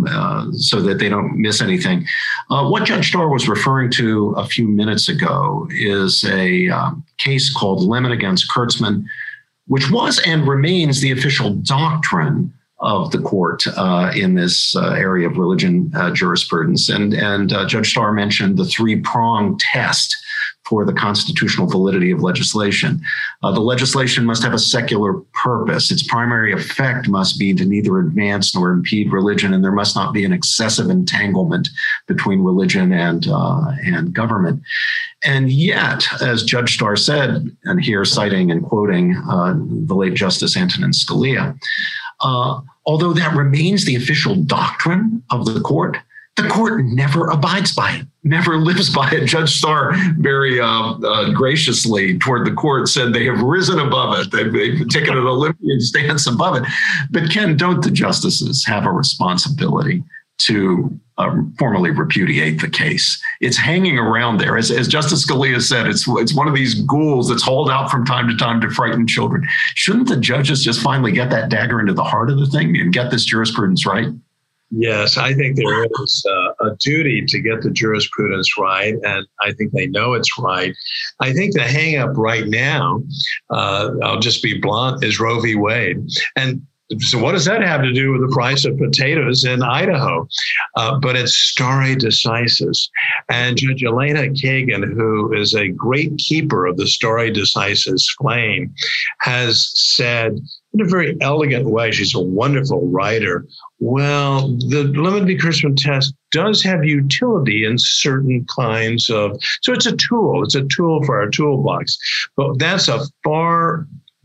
so that they don't miss anything, what Judge Starr was referring to a few minutes ago is a case called Lemon against Kurtzman, which was and remains the official doctrine of the court in this area of religion jurisprudence. And Judge Starr mentioned the three-pronged test for the constitutional validity of legislation. The legislation must have a secular purpose. Its primary effect must be to neither advance nor impede religion, and there must not be an excessive entanglement between religion and government. And yet, as Judge Starr said, and here citing and quoting the late Justice Antonin Scalia, although that remains the official doctrine of the court never abides by it, never lives by it. Judge Starr very graciously toward the court said they have risen above it. They've taken an Olympian stance above it. But Ken, don't the justices have a responsibility to formally repudiate the case? It's hanging around there. As Justice Scalia said, it's one of these ghouls that's hauled out from time to time to frighten children. Shouldn't the judges just finally get that dagger into the heart of the thing and get this jurisprudence right? Yes, I think there is a duty to get the jurisprudence right, and I think they know it's right. I think the hang up right now, I'll just be blunt, is Roe v. Wade. And So what does that have to do with the price of potatoes in Idaho? But it's stare decisis. And Judge Elena Kagan, who is a great keeper of the stare decisis flame, has said in a very elegant way, she's a wonderful writer, well, the Lemon v. Kurtzman test does have utility in certain kinds of, so it's a tool for our toolbox, but that's far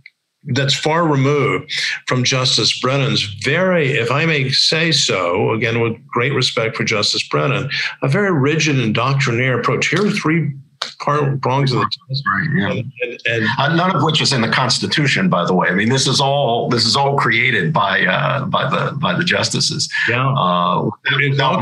removed from Justice Brennan's very, if I may say so, again, with great respect for Justice Brennan, a very rigid and doctrinaire approach. Here are three prongs of the test. Right, yeah. None of which is in the Constitution, by the way. I mean, this is all created by the justices. Yeah. Without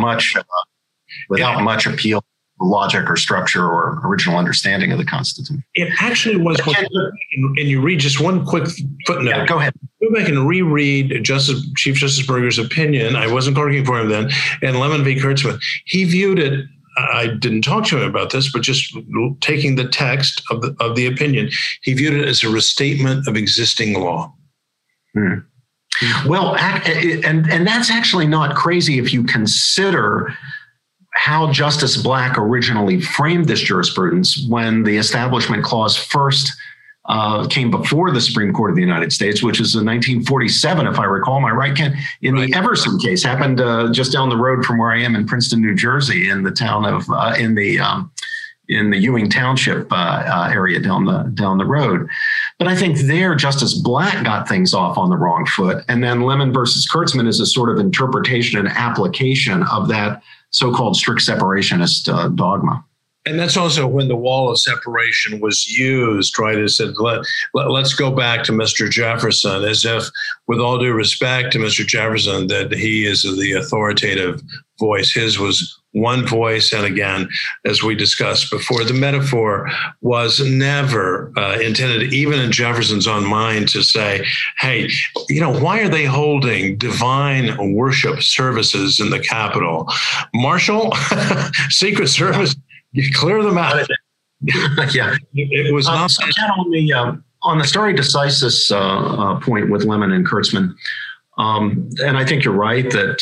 much appeal, logic, or structure, or original understanding of the Constitution. It actually was. And you read just one quick footnote. Yeah, go ahead. Go back and reread Chief Justice Berger's opinion. I wasn't arguing for him then. And Lemon v. Kurtzman, he viewed it. I didn't talk to him about this, but just taking the text of the opinion, he viewed it as a restatement of existing law. Hmm. Well, and that's actually not crazy if you consider how Justice Black originally framed this jurisprudence when the Establishment Clause first came before the Supreme Court of the United States, which is in 1947, if I recall. Am I right, Ken? The Everson case happened just down the road from where I am in Princeton, New Jersey, in the town of in the Ewing Township area down the road. But I think there Justice Black got things off on the wrong foot, and then Lemon versus Kurtzman is a sort of interpretation and application of that so-called strict separationist dogma. And that's also when the wall of separation was used, right? It said, let's go back to Mr. Jefferson, as if, with all due respect to Mr. Jefferson, that he is the authoritative voice. His was one voice. And again, as we discussed before, the metaphor was never intended, even in Jefferson's own mind, to say, hey, why are they holding divine worship services in the Capitol? Marshal, Secret Service, you clear them out. Yeah, it was not. So on the stare decisis point with Lemon and Kurtzman, and I think you're right that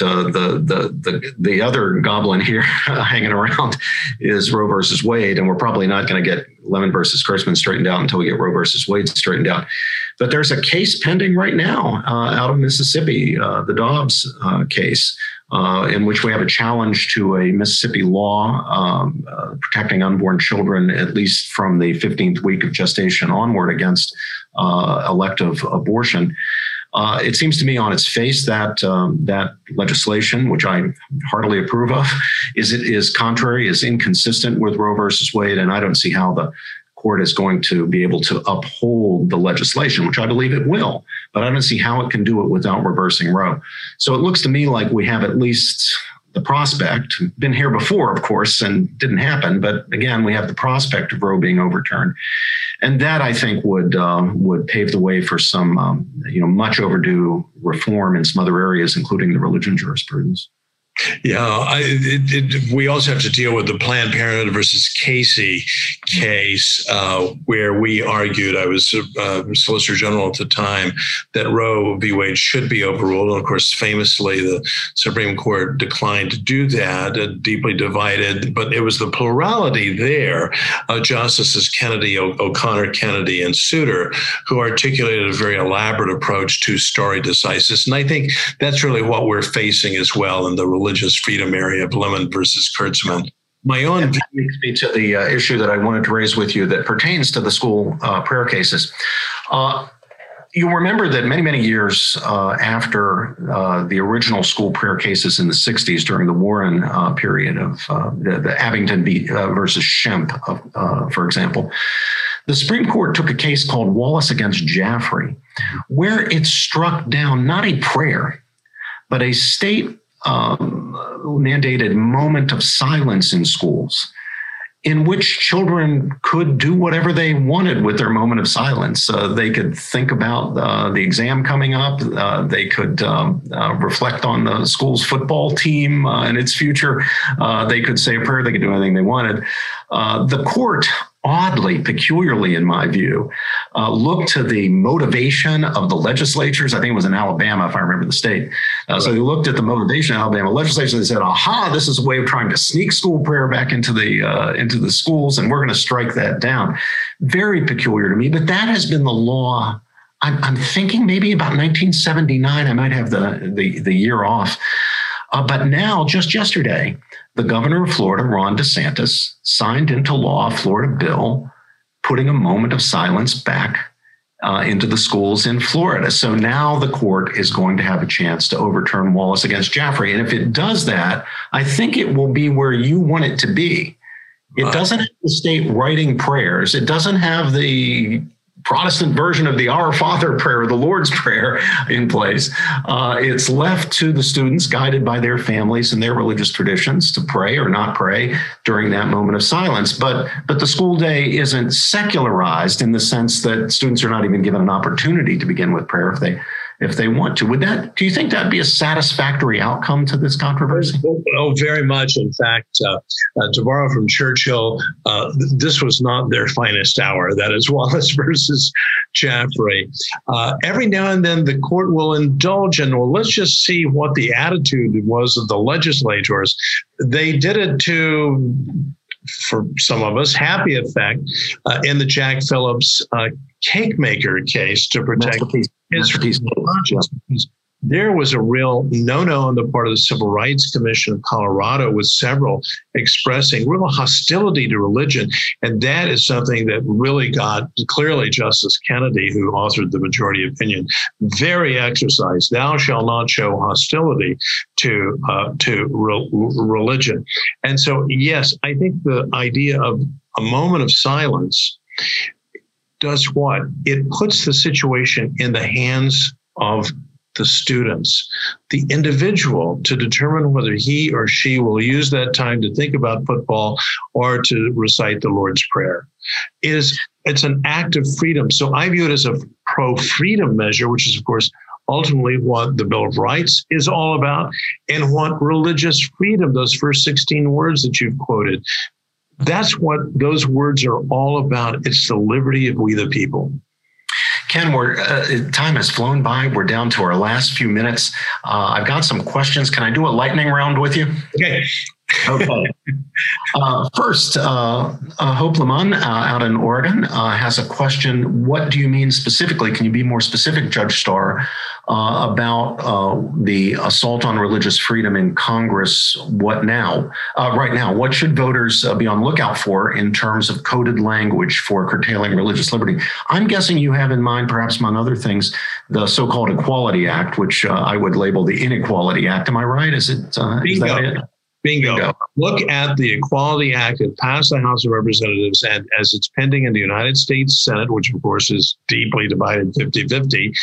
the other goblin here hanging around is Roe versus Wade, and we're probably not going to get Lemon versus Kurtzman straightened out until we get Roe versus Wade straightened out. But there's a case pending right now out of Mississippi, the Dobbs case, in which we have a challenge to a Mississippi law protecting unborn children, at least from the 15th week of gestation onward, against elective abortion. It seems to me on its face that that legislation, which I heartily approve of, is contrary, is inconsistent with Roe versus Wade, and I don't see how the court is going to be able to uphold the legislation, which I believe it will, but I don't see how it can do it without reversing Roe. So it looks to me like we have at least the prospect, been here before, of course, and didn't happen, but again, we have the prospect of Roe being overturned. And that, I think, would pave the way for some much overdue reform in some other areas, including the religion jurisprudence. Yeah, we also have to deal with the Planned Parenthood versus Casey case, where we argued, I was Solicitor General at the time, that Roe v. Wade should be overruled. And of course, famously, the Supreme Court declined to do that, deeply divided. But it was the plurality there of Justices Kennedy, O'Connor, Kennedy, and Souter, who articulated a very elaborate approach to stare decisis. And I think that's really what we're facing as well in the religious freedom area of Lemon versus Kurtzman. My own that leads me to the issue that I wanted to raise with you that pertains to the school prayer cases. You'll remember that many years after the original school prayer cases in the 60s, during the Warren period of the Abington versus Shemp, for example, the Supreme Court took a case called Wallace against Jaffrey, where it struck down not a prayer, but a state mandated moment of silence in schools, in which children could do whatever they wanted with their moment of silence. They could think about the exam coming up. They could reflect on the school's football team and its future. They could say a prayer. They could do anything they wanted. The court oddly, peculiarly, in my view, looked to the motivation of the legislatures. I think it was in Alabama, if I remember the state. So they looked at the motivation of Alabama legislature. They said, aha, this is a way of trying to sneak school prayer back into the schools, and we're going to strike that down. Very peculiar to me, but that has been the law. I'm thinking maybe about 1979. I might have the year off. But now, just yesterday, the governor of Florida, Ron DeSantis, signed into law a Florida bill putting a moment of silence back into the schools in Florida. So now the court is going to have a chance to overturn Wallace against Jaffrey. And if it does that, I think it will be where you want it to be. It doesn't have the state writing prayers. It doesn't have the Protestant version of the Our Father prayer, the Lord's Prayer, in place. It's left to the students, guided by their families and their religious traditions, to pray or not pray during that moment of silence. But the school day isn't secularized in the sense that students are not even given an opportunity to begin with prayer if they want to. Do you think that'd be a satisfactory outcome to this controversy? Oh, very much. In fact, to borrow from Churchill, this was not their finest hour. That is Wallace versus Jaffrey. Every now and then the court will indulge in, well, let's just see what the attitude was of the legislators. They did it to, for some of us, happy effect in the Jack Phillips cake maker case to protect his conscience. There was a real no-no on the part of the Civil Rights Commission of Colorado, with several expressing real hostility to religion. And that is something that really got clearly Justice Kennedy, who authored the majority opinion, very exercised. Thou shalt not show hostility to religion. And so, yes, I think the idea of a moment of silence does what? It puts the situation in the hands of the students, the individual, to determine whether he or she will use that time to think about football or to recite the Lord's Prayer. It's an act of freedom. So I view it as a pro-freedom measure, which is, of course, ultimately what the Bill of Rights is all about, and what religious freedom, those first 16 words that you've quoted, that's what those words are all about. It's the liberty of we the people. Ken, time has flown by. We're down to our last few minutes. I've got some questions. Can I do a lightning round with you? Okay. Okay. First, Hope Lemon out in Oregon has a question. What do you mean specifically? Can you be more specific, Judge Starr, about the assault on religious freedom in Congress? What now? Right now, what should voters be on lookout for in terms of coded language for curtailing religious liberty? I'm guessing you have in mind, perhaps among other things, the so-called Equality Act, which I would label the Inequality Act. Am I right? Is that it? Bingo. Look at the Equality Act that passed the House of Representatives, and as it's pending in the United States Senate, which of course is deeply divided 50-50,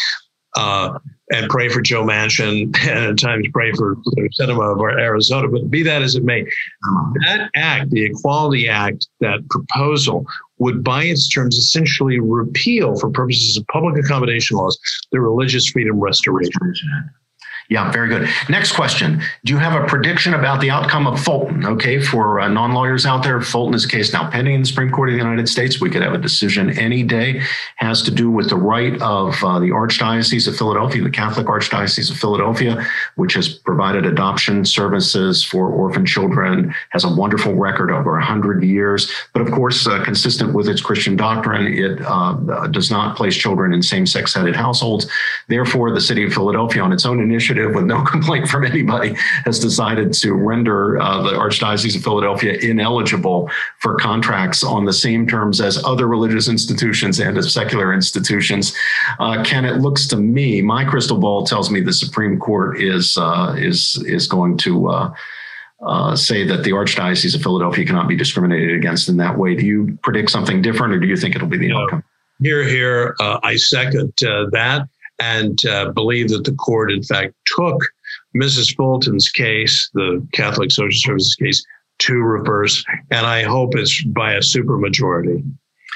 and pray for Joe Manchin, and at times pray for Sinema of Arizona, but be that as it may, that act, the Equality Act, that proposal, would by its terms essentially repeal, for purposes of public accommodation laws, the Religious Freedom Restoration Act. Yeah, very good. Next question. Do you have a prediction about the outcome of Fulton? Okay, for non-lawyers out there, Fulton is a case now pending in the Supreme Court of the United States. We could have a decision any day. Has to do with the right of the Archdiocese of Philadelphia, the Catholic Archdiocese of Philadelphia, which has provided adoption services for orphan children, has a wonderful record over 100 years. But of course, consistent with its Christian doctrine, it does not place children in same-sex headed households. Therefore, the city of Philadelphia, on its own initiative, with no complaint from anybody, has decided to render the Archdiocese of Philadelphia ineligible for contracts on the same terms as other religious institutions and as secular institutions. Ken, it looks to me, my crystal ball tells me the Supreme Court is going to say that the Archdiocese of Philadelphia cannot be discriminated against in that way. Do you predict something different, or do you think it'll be the outcome? Here, I second that. And believe that the court, in fact, took Mrs. Fulton's case, the Catholic Social Services case, to reverse. And I hope it's by a supermajority.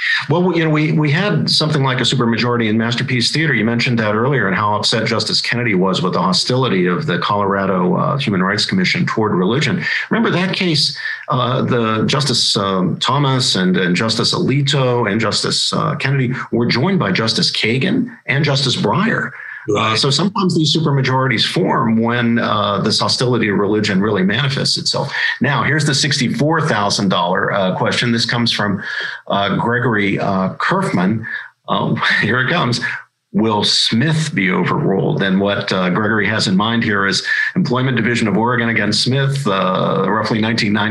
Well, we had something like a supermajority in Masterpiece Theater. You mentioned that earlier, and how upset Justice Kennedy was with the hostility of the Colorado Human Rights Commission toward religion. Remember that case? The Justice Thomas and Justice Alito and Justice Kennedy were joined by Justice Kagan and Justice Breyer. Right. So sometimes these supermajorities form when this hostility to religion really manifests itself. Now, here's the $64,000 question. This comes from Gregory Kerfman. Here it comes. Will Smith be overruled? And what Gregory has in mind here is Employment Division of Oregon against Smith, roughly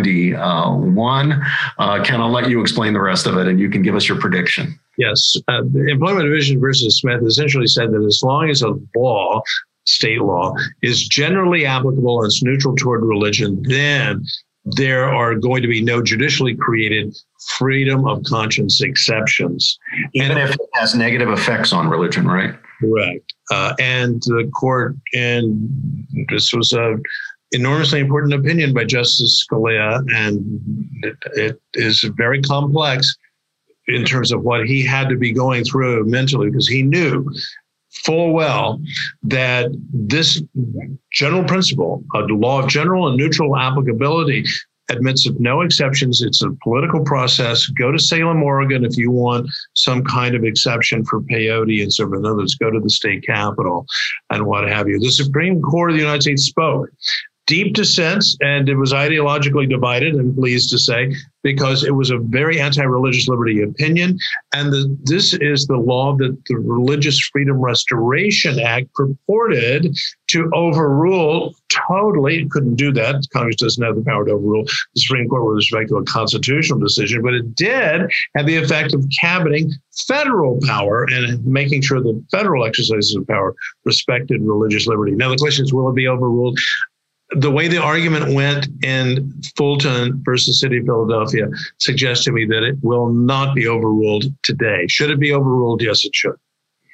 1991. Ken, I'll let you explain the rest of it, and you can give us your prediction. Yes. The Employment Division versus Smith essentially said that as long as a law, state law, is generally applicable and it's neutral toward religion, then there are going to be no judicially created freedom of conscience exceptions. Even if it has negative effects on religion, right? Correct. And the court, and this was an enormously important opinion by Justice Scalia, and it is very complex in terms of what he had to be going through mentally, because he knew full well that this general principle of the law of general and neutral applicability admits of no exceptions. It's a political process. Go to Salem, Oregon, if you want some kind of exception for peyote and so forth. In other words, go to the state capitol and what have you. The Supreme Court of the United States spoke. Deep dissents, and it was ideologically divided, I'm pleased to say, because it was a very anti-religious liberty opinion. And this is the law that the Religious Freedom Restoration Act purported to overrule totally. It couldn't do that. Congress doesn't have the power to overrule the Supreme Court with respect to a constitutional decision, but it did have the effect of cabining federal power and making sure the federal exercises of power respected religious liberty. Now, the question is, will it be overruled? The way the argument went in Fulton versus City of Philadelphia suggests to me that it will not be overruled today. Should it be overruled? Yes, it should.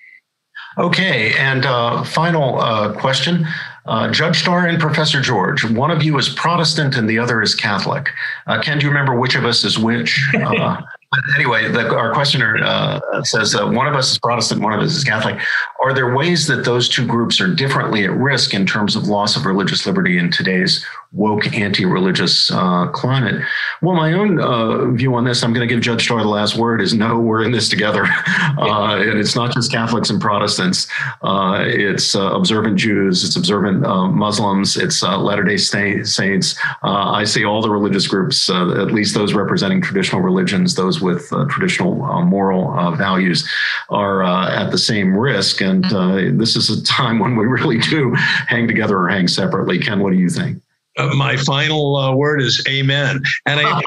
Okay, and final question. Judge Starr and Professor George, one of you is Protestant and the other is Catholic. Ken, do you remember which of us is which? But anyway, our questioner says one of us is Protestant, one of us is Catholic. Are there ways that those two groups are differently at risk in terms of loss of religious liberty in today's woke anti-religious climate? Well, my own view on this, I'm going to give Judge Starr the last word, is no, we're in this together. And it's not just Catholics and Protestants. It's observant Jews, it's observant Muslims, it's Latter-day Saints. I see all the religious groups, at least those representing traditional religions, those with traditional moral values, are at the same risk. And this is a time when we really do hang together or hang separately. Ken, what do you think? My final word is amen. And a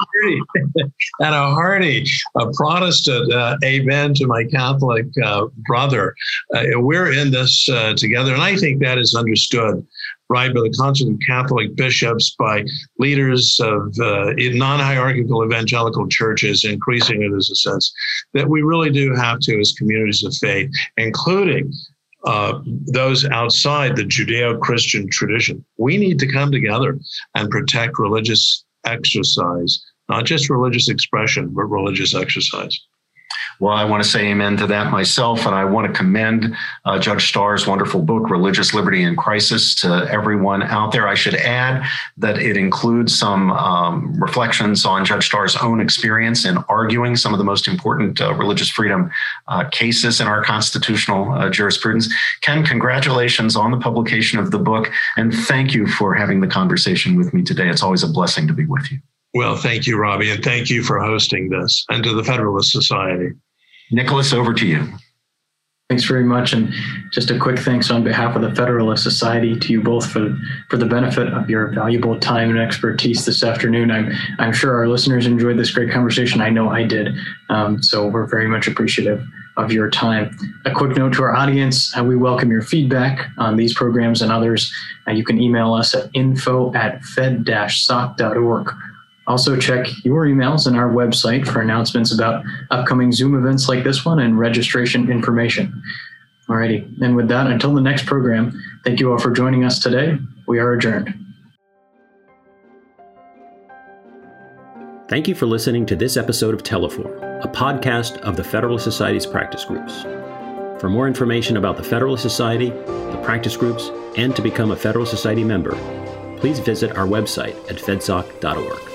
hearty Protestant amen to my Catholic brother. We're in this together. And I think that is understood right by the constant Catholic bishops, by leaders of non-hierarchical evangelical churches, increasing it as a sense that we really do have to, as communities of faith, including those outside the Judeo-Christian tradition, we need to come together and protect religious exercise, not just religious expression, but religious exercise. Well, I want to say amen to that myself, and I want to commend Judge Starr's wonderful book, Religious Liberty in Crisis, to everyone out there. I should add that it includes some reflections on Judge Starr's own experience in arguing some of the most important religious freedom cases in our constitutional jurisprudence. Ken, congratulations on the publication of the book, and thank you for having the conversation with me today. It's always a blessing to be with you. Well, thank you, Robbie, and thank you for hosting this, and to the Federalist Society. Nicholas, over to you. Thanks very much. And just a quick thanks on behalf of the Federalist Society to you both for the benefit of your valuable time and expertise this afternoon. I'm sure our listeners enjoyed this great conversation. I know I did. So we're very much appreciative of your time. A quick note to our audience, we welcome your feedback on these programs and others. You can email us at info@fed-soc.org. Also check your emails and our website for announcements about upcoming Zoom events like this one and registration information. Alrighty, and with that, until the next program, thank you all for joining us today. We are adjourned. Thank you for listening to this episode of Teleforum, a podcast of the Federalist Society's practice groups. For more information about the Federalist Society, the practice groups, and to become a Federalist Society member, please visit our website at fedsoc.org.